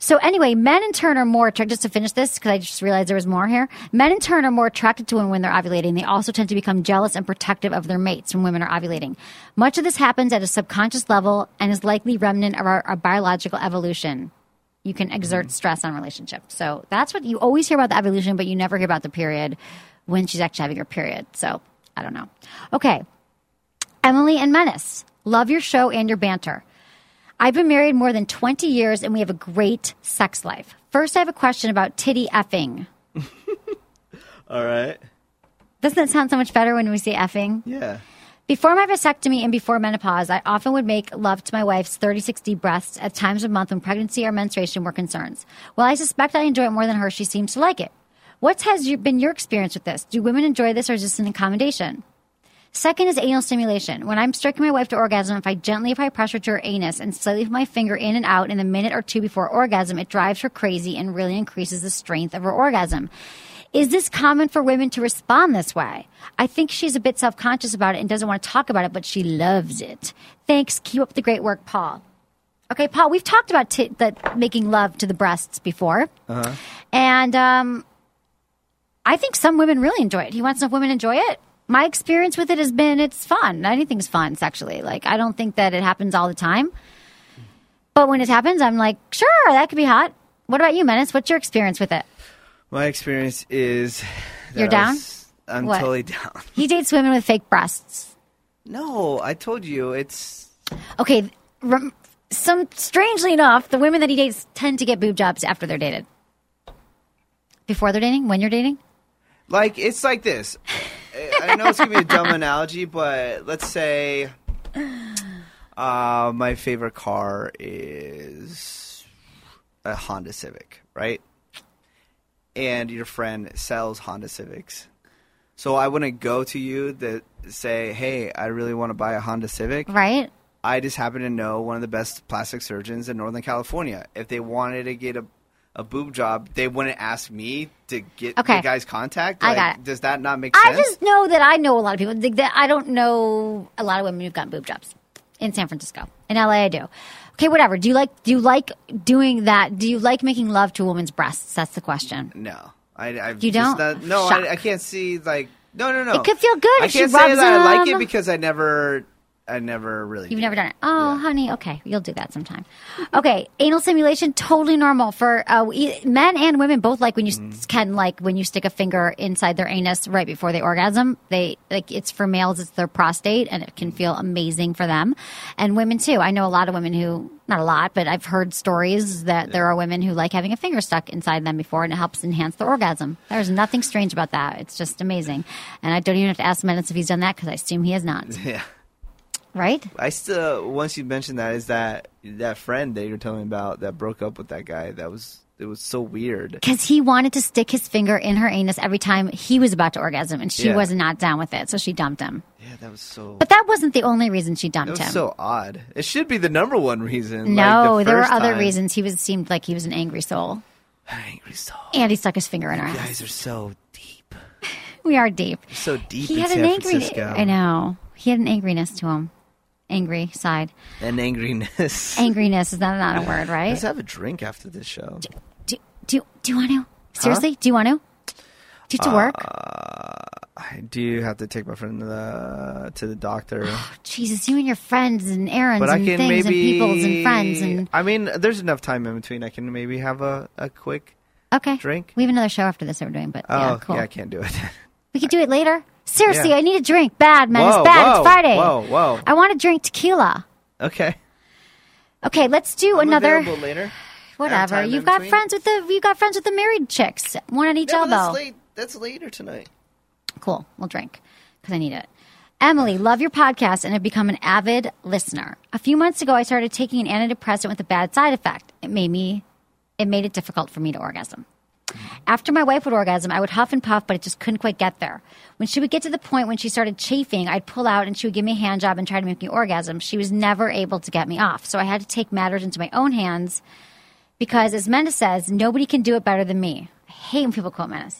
So anyway, men in turn are more attracted, just to finish this, because I just realized there was more here. Men in turn are more attracted to women when they're ovulating. They also tend to become jealous and protective of their mates when women are ovulating. Much of this happens at a subconscious level and is likely remnant of our, our biological evolution. You can exert stress on relationships. So that's what you always hear about the evolution, but you never hear about the period when she's actually having her period. So I don't know. Okay. Emily and Menace, love your show and your banter. I've been married more than twenty years and we have a great sex life. First, I have a question about titty effing. All right. Doesn't that sound so much better when we say effing? Yeah. Before my vasectomy and before menopause, I often would make love to my wife's thirty-six D breasts at times of month when pregnancy or menstruation were concerns. While I suspect I enjoy it more than her, she seems to like it. What has your, been your experience with this? Do women enjoy this or is this an accommodation? Second is anal stimulation. When I'm stroking my wife to orgasm, if I gently apply pressure to her anus and slightly put my finger in and out in the minute or two before orgasm, it drives her crazy and really increases the strength of her orgasm. Is this common for women to respond this way? I think she's a bit self-conscious about it and doesn't want to talk about it, but she loves it. Thanks. Keep up the great work, Paul. Okay, Paul, we've talked about t- the making love to the breasts before. Uh-huh. And um, I think some women really enjoy it. He wants to know if women enjoy it. My experience with it has been it's fun. Anything's fun sexually. Like, I don't think that it happens all the time. But when it happens, I'm like, sure, that could be hot. What about you, Menace? What's your experience with it? My experience is... You're down? Was, I'm what? totally down. He dates women with fake breasts. No, I told you, it's... Okay, rem- some strangely enough, the women that he dates tend to get boob jobs after they're dated. Before they're dating? When you're dating? Like, it's like this. I know it's going to be a dumb analogy, but let's say uh, my favorite car is a Honda Civic, right? And your friend sells Honda Civics. So I wouldn't go to you that say, hey, I really want to buy a Honda Civic. Right. I just happen to know one of the best plastic surgeons in Northern California. If they wanted to get a a boob job, they wouldn't ask me to get okay. the guy's contact. Like, I got it. Does that not make sense? I just know that I know a lot of people. That I don't know a lot of women who've gotten boob jobs in San Francisco. In L A, I do. Okay, whatever. Do you like? Do you like doing that? Do you like making love to a woman's breasts? That's the question. No, I. I you don't. Not, no, I, I can't see. Like, no, no, no. It could feel good. I if can't she say rubs that them. I like it because I never. I never really. You've did. never done it. Oh, yeah. honey. Okay, you'll do that sometime. Okay, anal stimulation totally normal for uh, men and women both. Like when you mm. can like when you stick a finger inside their anus right before they orgasm. They like it's for males. It's their prostate, and it can feel amazing for them. And women too. I know a lot of women who not a lot, but I've heard stories that yeah. there are women who like having a finger stuck inside them before, and it helps enhance their orgasm. There's nothing strange about that. It's just amazing. And I don't even have to ask Menace if he's done that because I assume he has not. Yeah. Right? I still, once you mentioned that, is that that friend that you're telling me about that broke up with that guy, that was, it was so weird. Because he wanted to stick his finger in her anus every time he was about to orgasm, and she yeah. was not down with it, so she dumped him. Yeah, that was so... But that wasn't the only reason she dumped him. It was him. so odd. It should be the number one reason. No, like the there were first other time. reasons. He was seemed like he was an angry soul. Angry soul. And he stuck his finger in her you ass. guys are so deep. We are deep. You're so deep he in had San an angry, Francisco. I know. He had an angriness to him. Angry side. An angriness. Angriness is not, not a word, right? Let's have a drink after this show. Do, do, do, do you want to? Seriously? Huh? Do you want to? Do you have to work? Uh, I do have to take my friend to the, to the doctor. Oh, Jesus, you and your friends and errands but and I can things maybe, and peoples and friends. and. I mean, there's enough time in between. I can maybe have a, a quick okay. drink. We have another show after this that we're doing, but oh, yeah, cool. yeah, I can't do it. We could do it later. Seriously, yeah. I need a drink. Bad, man. Whoa, it's bad. whoa, It's Friday. Whoa, whoa. I want to drink tequila. Okay. Okay, let's do I'm another. Available later. Whatever. You've got between. friends with the. You've got friends with the married chicks. One at each no, elbow. That's, late. that's later tonight. Cool. We'll drink because I need it. Emily, love your podcast and have become an avid listener. A few months ago, I started taking an antidepressant with a bad side effect. It made me. It made it difficult for me to orgasm. After my wife would orgasm, I would huff and puff, but it just couldn't quite get there. When she would get to the point when she started chafing, I'd pull out and she would give me a hand job and try to make me orgasm. She was never able to get me off. So I had to take matters into my own hands because, as Menace says, nobody can do it better than me. I hate when people quote Menace.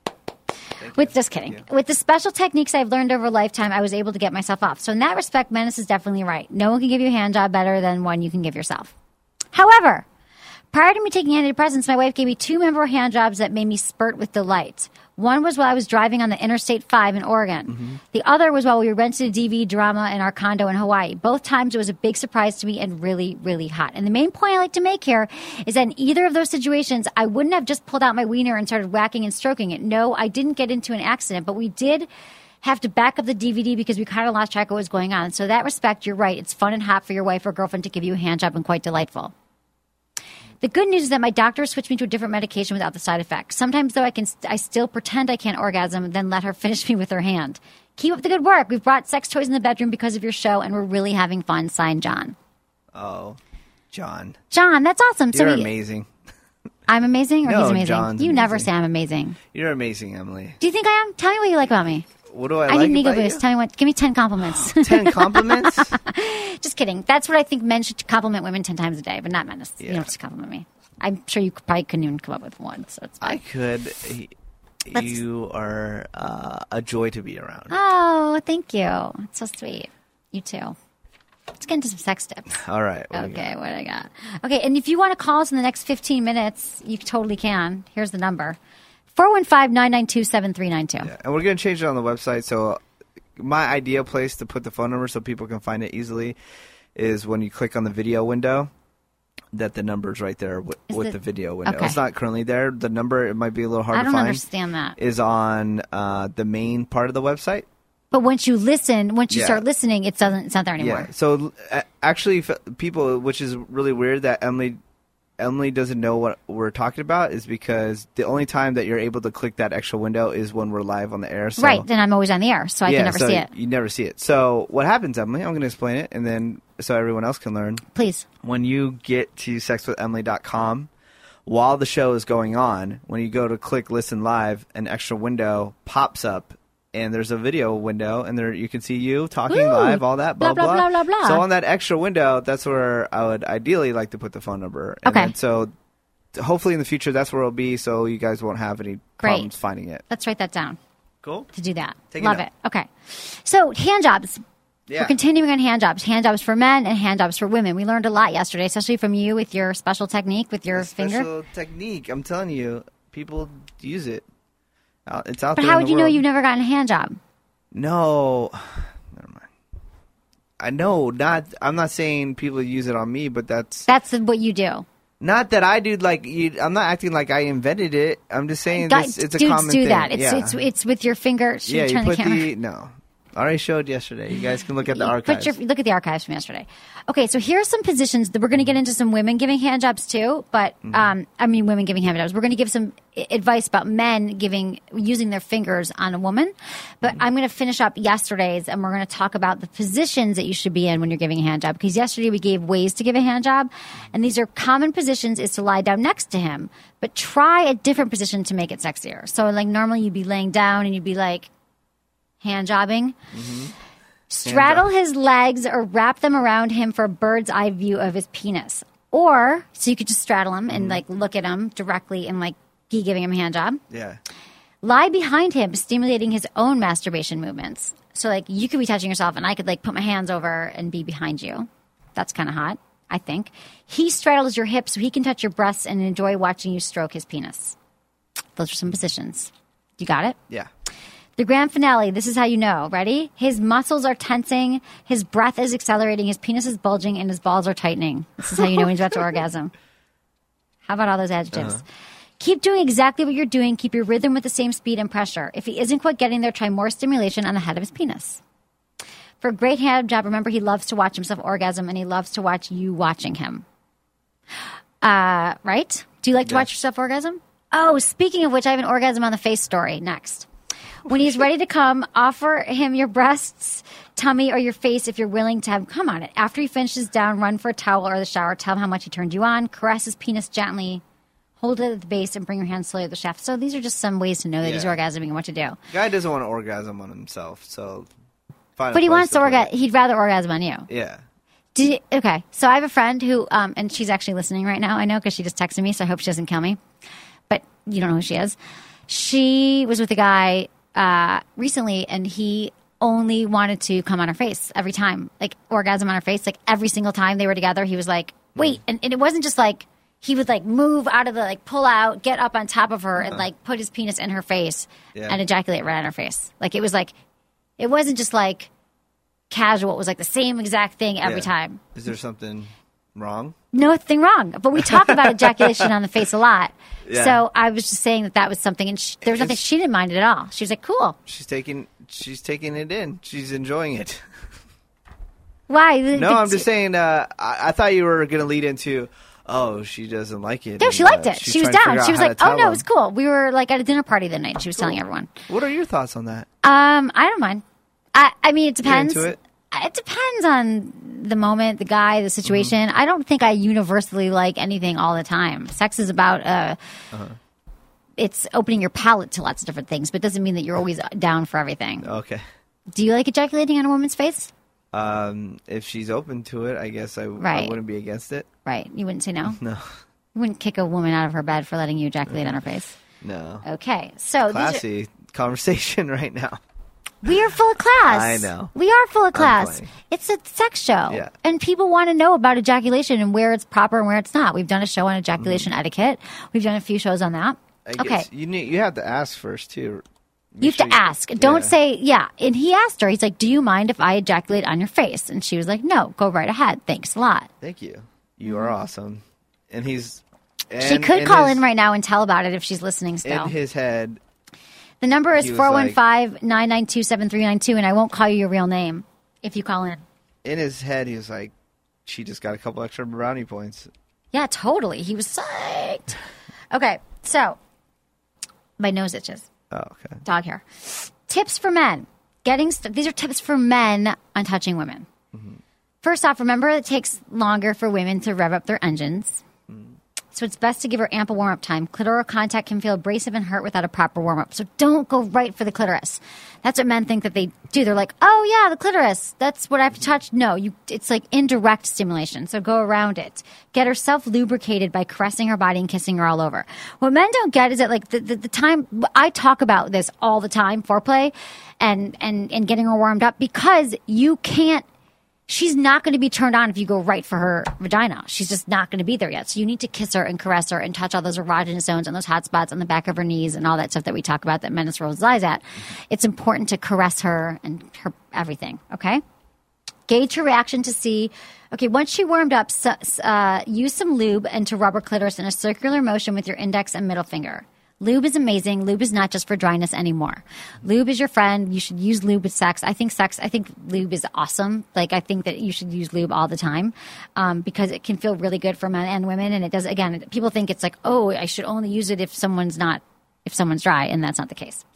With just kidding. With the special techniques I've learned over a lifetime, I was able to get myself off. So in that respect, Menace is definitely right. No one can give you a hand job better than one you can give yourself. However, Prior to me taking antidepressants, my wife gave me two memorable hand jobs that made me spurt with delight. One was while I was driving on the Interstate five in Oregon. Mm-hmm. The other was while we rented a D V D drama in our condo in Hawaii. Both times it was a big surprise to me and really, really hot. And the main point I like to make here is that in either of those situations, I wouldn't have just pulled out my wiener and started whacking and stroking it. No, I didn't get into an accident, but we did have to back up the D V D because we kind of lost track of what was going on. So in that respect, you're right. It's fun and hot for your wife or girlfriend to give you a hand job and quite delightful. The good news is that my doctor switched me to a different medication without the side effects. Sometimes, though, I can I still pretend I can't orgasm, then let her finish me with her hand. Keep up the good work. We've brought sex toys in the bedroom because of your show, and we're really having fun. Signed, John. Oh, John. John, that's awesome. You're so we, amazing. I'm amazing, or no, he's amazing? John's you amazing. never say I'm amazing. You're amazing, Emily. Do you think I am? Tell me what you like about me. What do I, I like need an ego about boost. you? Tell me what. Give me ten compliments. Ten compliments? Just kidding. That's what I think men should compliment women ten times a day, but not men. Yeah. You don't have to compliment me. I'm sure you probably couldn't even come up with one. So it's fine. I could. You are uh, a joy to be around. Oh, thank you. That's so sweet. You too. Let's get into some sex tips. All right. What Okay, what do I got? Okay, and if you want to call us in the next fifteen minutes, you totally can. Here's the number. four one five, nine nine two, seven three nine two. Yeah, and we're going to change it on the website. So my ideal place to put the phone number so people can find it easily is when you click on the video window, that the number's right there with, with the, the video window. okay. It's not currently there. The number, it might be a little hard I to don't find. understand that. Is on uh, the main part of the website. But once you listen, once you Yeah. start listening, it doesn't. It's not there anymore. Yeah. So uh, actually, f- people, which is really weird that Emily Emily doesn't know what we're talking about, is because the only time that you're able to click that extra window is when we're live on the air. So, Right, then I'm always on the air, so I yeah, can never so see it. You never see it. So what happens, Emily? I'm going to explain it, and then so everyone else can learn. Please. When you get to sex with emily dot com, while the show is going on, when you go to click listen live, an extra window pops up. And there's a video window, and there you can see you talking Ooh. live, all that, blah Blah, blah, blah. blah, blah, blah. So on that extra window, that's where I would ideally like to put the phone number. And Okay. then so hopefully in the future, that's where it'll be, so you guys won't have any Great. problems finding it. Let's write that down Cool. to do that. Take a Love note. it. Okay. So hand jobs. Yeah. We're continuing on hand jobs. Hand jobs for men and hand jobs for women. We learned a lot yesterday, especially from you with your special technique with your finger. Special technique. I'm telling you, people use it. Uh, It's out But there. how in would the you know world. you've never gotten a hand job? No. Never mind. I know. Not. I'm not saying people use it on me, but that's That's what you do. not that I do. Like, you, I'm not acting like I invented it. I'm just saying Guys, this, it's a dudes common do thing. that. It's, yeah. it's it's with your finger. Should yeah, we you turn the put camera? the no. I already showed yesterday. You guys can look at the You archives. Put your, look at the archives from yesterday. Okay, so here's some positions that we're going to get into some women giving hand jobs too, but Mm-hmm. um, I mean women giving hand jobs. We're going to give some i- advice about men giving using their fingers on a woman, but Mm-hmm. I'm going to finish up yesterday's and we're going to talk about the positions that you should be in when you're giving a hand job, because yesterday we gave ways to give a hand job, and these are common positions. Is to lie down next to him, but try a different position to make it sexier. So like normally you'd be laying down and you'd be like hand jobbing. Mm-hmm. Straddle his legs or wrap them around him for a bird's eye view of his penis. Or, so you could just straddle him and like look at him directly and like be giving him a hand job. yeah. Lie behind him, stimulating his own masturbation movements. So like you could be touching yourself and I could like put my hands over and be behind you. That's kind of hot, I think. He straddles your hips so he can touch your breasts and enjoy watching you stroke his penis. Those are some positions. You got it? Yeah. The grand finale, this is how you know. Ready? His muscles are tensing, his breath is accelerating, his penis is bulging, and his balls are tightening. This is how you know when he's about to orgasm. How about all those adjectives? Uh-huh. Keep doing exactly what you're doing. Keep your rhythm with the same speed and pressure. If he isn't quite getting there, try more stimulation on the head of his penis. For a great hand job, remember he loves to watch himself orgasm, and he loves to watch you watching him. Uh, right? Do you like to Yes. watch yourself orgasm? Oh, speaking of which, I have an orgasm on the face story next. When he's ready to come, offer him your breasts, tummy, or your face if you're willing to have him come on it. After he finishes down, run for a towel or the shower. Tell him how much he turned you on. Caress his penis gently. Hold it at the base and bring your hand slowly to the shaft. So these are just some ways to know that he's Yeah. orgasming and what to do. Guy doesn't want to orgasm on himself, so. Find a But he place wants to put orgasm. it. He'd rather orgasm on you. Yeah. Did you, okay, so I have a friend who, um, and she's actually listening right now. I know because she just texted me, so I hope she doesn't kill me. But you don't know who she is. She was with a guy uh, recently, and he only wanted to come on her face every time, like orgasm on her face, like every single time they were together. He was like, "Wait," and, and it wasn't just like he would like move out of the like pull out, get up on top of her, uh-huh. and like put his penis in her face yeah. and ejaculate right on her face. Like it was like, it wasn't just like casual. It was like the same exact thing every yeah. time. Is there something wrong? Nothing wrong. But we talk about ejaculation on the face a lot. Yeah. So I was just saying that that was something, and she, there was nothing. It's, she didn't mind it at all. She was like, "Cool." She's taking, she's taking it in. She's enjoying it. Why? No, I'm just saying. Uh, I, I thought you were going to lead into, oh, she doesn't like it. No, she and, liked uh, it. She was down. She was like, "Oh no, it was cool." We were like at a dinner party that night. She was cool. telling everyone. What are your thoughts on that? Um, I don't mind. I, I mean, it depends. You're into it? It depends on the moment, the guy, the situation. Mm-hmm. I don't think I universally like anything all the time. Sex is about uh, uh-huh. it's opening your palate to lots of different things, but it doesn't mean that you're always down for everything. Okay. Do you like ejaculating on a woman's face? Um, if she's open to it, I guess I, right. I wouldn't be against it. Right. You wouldn't say no? No. You wouldn't kick a woman out of her bed for letting you ejaculate on her face? No. Okay. So classy these are- conversation right now. We are full of class. I know. We are full of class. It's a sex show. Yeah. And people want to know about ejaculation and where it's proper and where it's not. We've done a show on ejaculation mm. etiquette. We've done a few shows on that. I okay. Guess you need, you have to ask first, too. Make you have sure to you, ask. Yeah. Don't say, yeah. And he asked her, he's like, do you mind if I ejaculate on your face? And she was like, no, go right ahead. Thanks a lot. Thank you. You are awesome. And he's... And, she could call his, in right now and tell about it if she's listening still. In his head... The number is four one five, nine nine two, seven three nine two, and I won't call you your real name if you call in. In his head, he was like, she just got a couple extra brownie points. Yeah, totally. He was psyched. Okay, so my nose itches. Oh, okay. Dog hair. Tips for men. Getting st- These are tips for men on touching women. Mm-hmm. First off, remember it takes longer for women to rev up their engines. So it's best to give her ample warm-up time. Clitoral contact can feel abrasive and hurt without a proper warm-up. So don't go right for the clitoris. That's what men think that they do. They're like, oh, yeah, the clitoris. That's what I have to touch. No, you, it's like indirect stimulation. So go around it. Get her self-lubricated by caressing her body and kissing her all over. What men don't get is that, like, the, the, the time – I talk about this all the time, foreplay, and, and, and getting her warmed up, because you can't – she's not going to be turned on if you go right for her vagina. She's just not going to be there yet. So you need to kiss her and caress her and touch all those erogenous zones and those hot spots on the back of her knees and all that stuff that we talk about that Menace rolls his eyes at. It's important to caress her and her everything, okay? Gauge her reaction to see, okay, once she warmed up, uh, use some lube and to rub her clitoris in a circular motion with your index and middle finger. Lube is amazing. Lube is not just for dryness anymore. Lube is your friend. You should use lube with sex. I think sex, I think lube is awesome. Like, I think that you should use lube all the time um, because it can feel really good for men and women. And it does, again, people think it's like, oh, I should only use it if someone's not, if someone's dry. And that's not the case.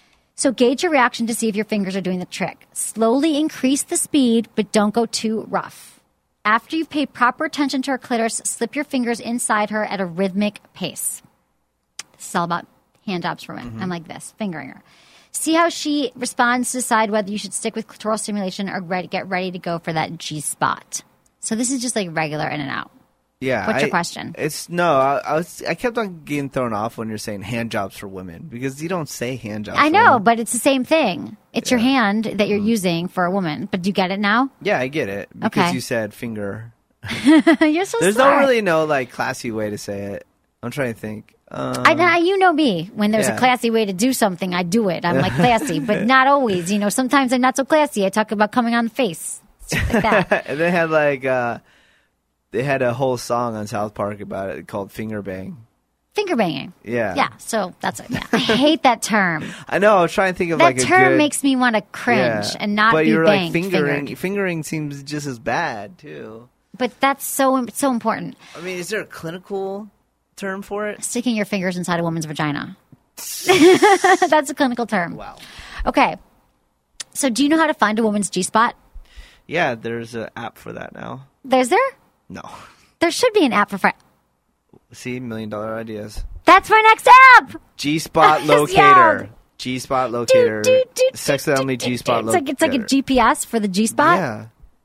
So gauge your reaction to see if your fingers are doing the trick. Slowly increase the speed, but don't go too rough. After you've paid proper attention to her clitoris, slip your fingers inside her at a rhythmic pace. This is all about hand jobs for women. Mm-hmm. I'm like this, fingering her. See how she responds to decide whether you should stick with clitoral stimulation or ready, get ready to go for that G-spot. So this is just like regular in and out. Yeah. What's your I, question? It's no, I, I was I kept on getting thrown off when you're saying hand jobs for women because you don't say hand jobs. I for know, women. But it's the same thing. It's yeah. your hand that you're mm-hmm. using for a woman. But do you get it now? Yeah, I get it because okay. you said finger. You're so There's smart. no really no like classy way to say it. I'm trying to think. Um, I, I, you know me. When there's yeah. a classy way to do something, I do it. I'm like classy, but not always. You know, sometimes I'm not so classy. I talk about coming on the face, stuff like that. And they had like uh, they had a whole song on South Park about it called "Finger Bang." Finger banging. Yeah. Yeah. So that's it. Yeah. I hate that term. I know. I was trying to think of that like a term good, makes me want to cringe yeah. and not but be you're banged. like fingering. Fingered. Fingering seems just as bad too. But that's so so important. I mean, is there a clinical term for it? Sticking your fingers inside a woman's vagina. That's a clinical term. Wow. Okay. So do you know how to find a woman's G-spot? Yeah, there's an app for that now. There's there? No. There should be an app for... Fr- See, million dollar ideas. That's my next app! G-spot locator. G-spot locator. Do, do, do, Sex only G-spot locator. It's like, it's like a G P S for the G-spot? Yeah.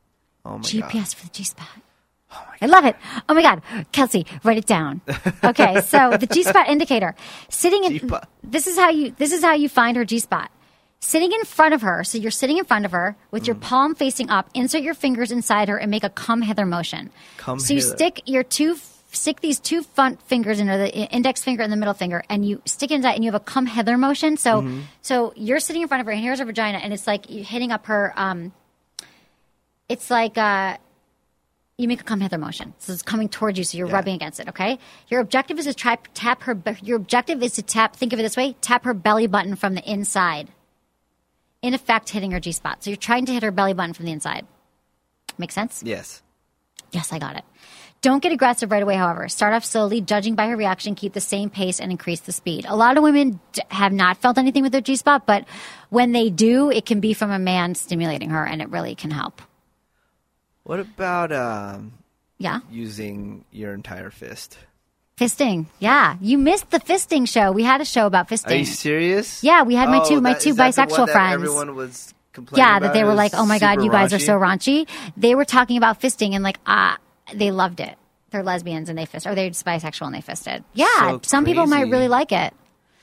Oh my G P S God. for the G-spot. Oh I love it. Oh my God. Kelsey, write it down. Okay, so the G-spot indicator. Sitting in G-spot. This is how you this is how you find her G-spot. Sitting in front of her, so you're sitting in front of her with mm. your palm facing up, insert your fingers inside her and make a come hither motion. Come so you hither. stick your two stick these two front fingers in, or the index finger and the middle finger, and you stick it inside, and you have a come hither motion. So, Mm-hmm. so you're sitting in front of her, and here's her vagina, and it's like you hitting up her. Um, it's like uh, you make a come hither motion, so it's coming towards you, so you're Yeah. rubbing against it. Okay, your objective is to try, tap her. Your objective is to tap. Think of it this way: tap her belly button from the inside. In effect, hitting her G spot. So you're trying to hit her belly button from the inside. Make sense? Yes. Yes, I got it. Don't get aggressive right away, however. Start off slowly, judging by her reaction, keep the same pace, and increase the speed. A lot of women d- have not felt anything with their G-spot, but when they do, it can be from a man stimulating her, and it really can help. What about um, Yeah? using your entire fist? Fisting. Yeah. You missed the fisting show. We had a show about fisting. Are you serious? Yeah, we had my Oh, two my that- two is that the bisexual one that friends. Everyone was complaining Yeah, about? that they It were was like, "Oh my god, super you guys are raunchy? so raunchy." They were talking about fisting, and like, ah, they loved it. They're lesbians and they fist, or they're just bisexual and they fisted. Yeah, So some people might crazy. really like it.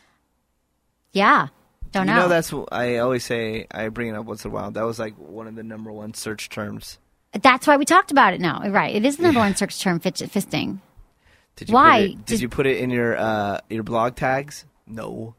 Yeah, don't you know. know, that's what I always say. I bring it up once in a while. That was like one of the number one search terms. That's why we talked about it. No, right? It is the number one search term, fit- fisting. Did you Why? Put it, did, Did- you put it in your uh, your blog tags? No.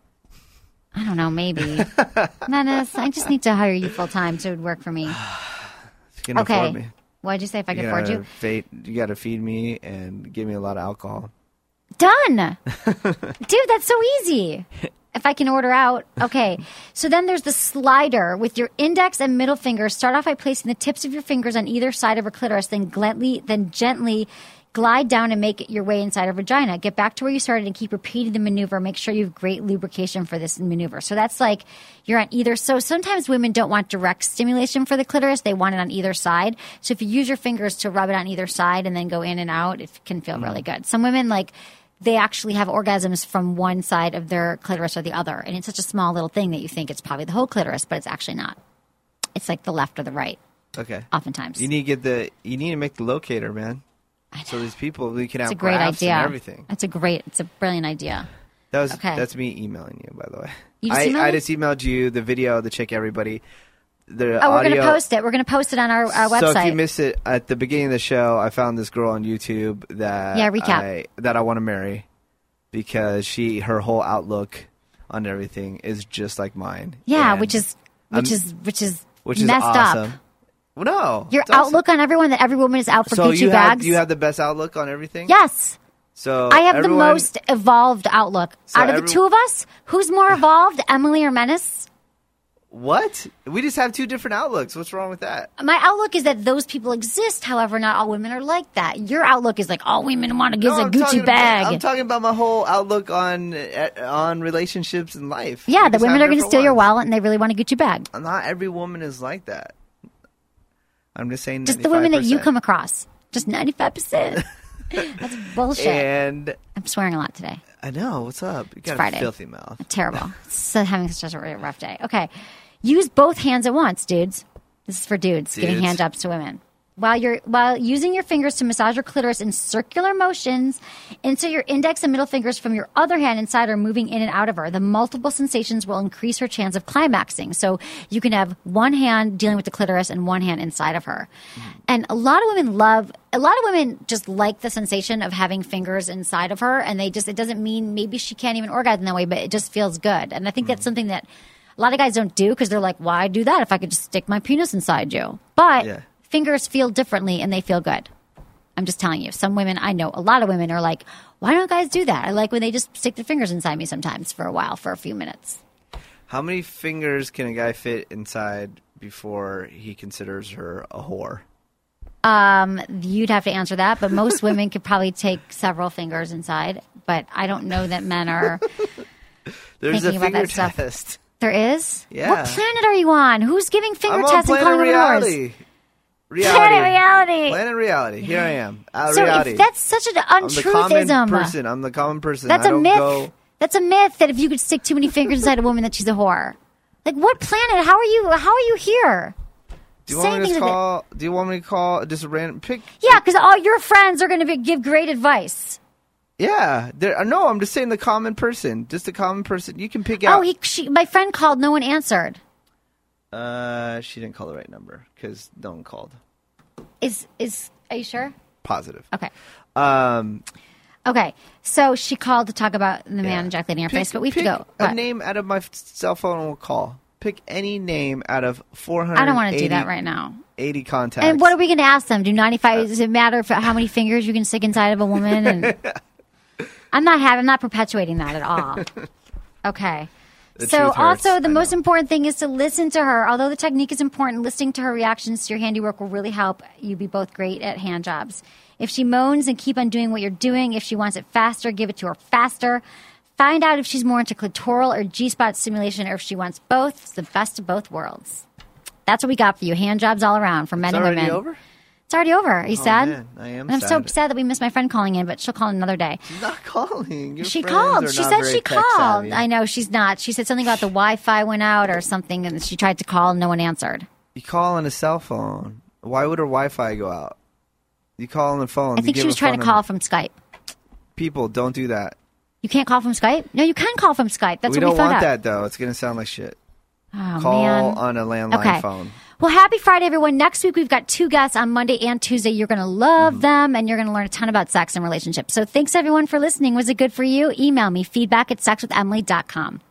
I don't know. Maybe. Menace, I just need to hire you full time so it would work for me. You can afford me. Okay. What did you say? If I could You afford gotta you, Feed, you got to feed me and give me a lot of alcohol. done, dude. That's so easy. If I can order out. Okay. So then there's the slider with your index and middle fingers. Start off by placing the tips of your fingers on either side of her clitoris, then gently, then gently glide down and make it your way inside her vagina. Get back to where you started and keep repeating the maneuver. Make sure you have great lubrication for this maneuver. So that's like you're on either. So sometimes women don't want direct stimulation for the clitoris. They want it on either side. So if you use your fingers to rub it on either side and then go in and out, it can feel really good. Some women like they actually have orgasms from one side of their clitoris or the other. And it's such a small little thing that you think it's probably the whole clitoris, but it's actually not. It's like the left or the right, Okay. oftentimes. You need to get the. You need to make the locator, man. So these people, we can have It's a great graphs idea. and everything. It's a great, it's a brilliant idea. That was Okay. that's me emailing you, by the way. You just I, emailed I me? just emailed you the video, the chick everybody. The Oh, we're audio. going to post it. We're going to post it on our, our So website. if you missed it at the beginning of the show, I found this girl on YouTube that Yeah, recap. I, that I want to marry because she her whole outlook on everything is just like mine. yeah, And which is which I'm- is which is which is messed awesome. up. Well, no, Your it's awesome. outlook on everyone that every woman is out for So Gucci you bags. have you have the best outlook on everything. yes. So I have everyone- the most evolved outlook. So Out of the every- two of us, who's more evolved, Emily or Menace? What? We just have two different outlooks. What's wrong with that? My outlook is that those people exist. However, not all women are like that. Your outlook is like all women want to give No, a I'm Gucci talking bag. About, I'm talking about my whole outlook on uh, on relationships and life. yeah, We the just women have are going to different steal your ones. wallet and they really want a Gucci bag. Not every woman is like that. I'm just saying. Just the women that you ninety-five percent. come across. Just ninety-five percent. That's bullshit. And I'm swearing a lot today. I know what's up. You got Friday. a filthy mouth. Terrible. So having such a rough day. Okay. Use both hands at once, dudes. This is for dudes, giving Dudes. hand jobs to women. While you're while using your fingers to massage your clitoris in circular motions, insert your index and middle fingers from your other hand inside her, moving in and out of her. The multiple sensations will increase her chance of climaxing. So you can have one hand dealing with the clitoris and one hand inside of her. And a lot of women love, a lot of women just like the sensation of having fingers inside of her. And they just, it doesn't mean maybe she can't even orgasm that way, but it just feels good. And I think that's something that a lot of guys don't do because they're like, why do that if I could just stick my penis inside you? But Yeah. fingers feel differently and they feel good. I'm just telling you. Some women, I know a lot of women are like, why don't guys do that? I like when they just stick their fingers inside me sometimes for a while, for a few minutes. How many fingers can a guy fit inside before he considers her a whore? Um, you'd have to answer that, but most women could probably take several fingers inside. But I don't know that men are. There's Thinking a about finger that stuff. test. There is? Yeah. What planet are you on? Who's giving finger I'm on tests and Planet calling them whores? Reality. Planet Reality. Planet Reality. Here I am. Uh, So reality. if that's such an I'm the common untruthism. person. I'm the common person. That's I a don't myth. Go, That's a myth that if you could stick too many fingers inside a woman, that she's a whore. Like, what planet? How are you? How are you here? do you want Saying me to things like call? Do you want me to call just a random pick? Yeah, because all your friends are going to give great advice. Yeah. There, no, I'm just saying the common person. Just a common person. You can pick out. Oh, he, she, my friend called. No one answered. Uh, she didn't call the right number because no one called. Is is? Are you sure? Positive. Okay. Um, Okay, so she called to talk about the man yeah. ejaculating her pick, face, but we have pick to go. a What? name out of my cell phone and we'll call. Pick any name out of four hundred. I don't want to do that right now. eighty contacts. And what are we going to ask them? Do ninety-five? Does it matter for how many fingers you can stick inside of a woman? And I'm not having. I'm not perpetuating that at all. Okay. The So truth hurts, also the I most know. important thing is to listen to her. Although the technique is important, listening to her reactions to your handiwork will really help you be both great at hand jobs. If she moans, and keep on doing what you're doing. If she wants it faster, give it to her faster. Find out if she's more into clitoral or G-spot stimulation, or if she wants both. It's the best of both worlds. That's what we got for you. Hand jobs all around for men It's and already women. over? It's already over. Are you Oh, sad? man, I am And I'm so sad. sad that we missed my friend calling in, but she'll call another day. She's not calling. Your She friends called. are She not said very she tech called. savvy. I know she's not. She said something about the Wi-Fi went out or something, and she tried to call and no one answered. You call on a cell phone. Why would her Wi-Fi go out? You call on the phone. I think You she give was a trying phone to call number. from Skype. People, don't do that. You can't call from Skype? No, you can call from Skype. That's we what don't we found want out. that, though. It's going to sound like shit. Oh, Call man. on a landline Okay. phone. Well, happy Friday, everyone. Next week, we've got two guests on Monday and Tuesday. You're going to love Mm-hmm. them, and you're going to learn a ton about sex and relationships. So thanks, everyone, for listening. Was it good for you? Email me, feedback at sex with emily dot com.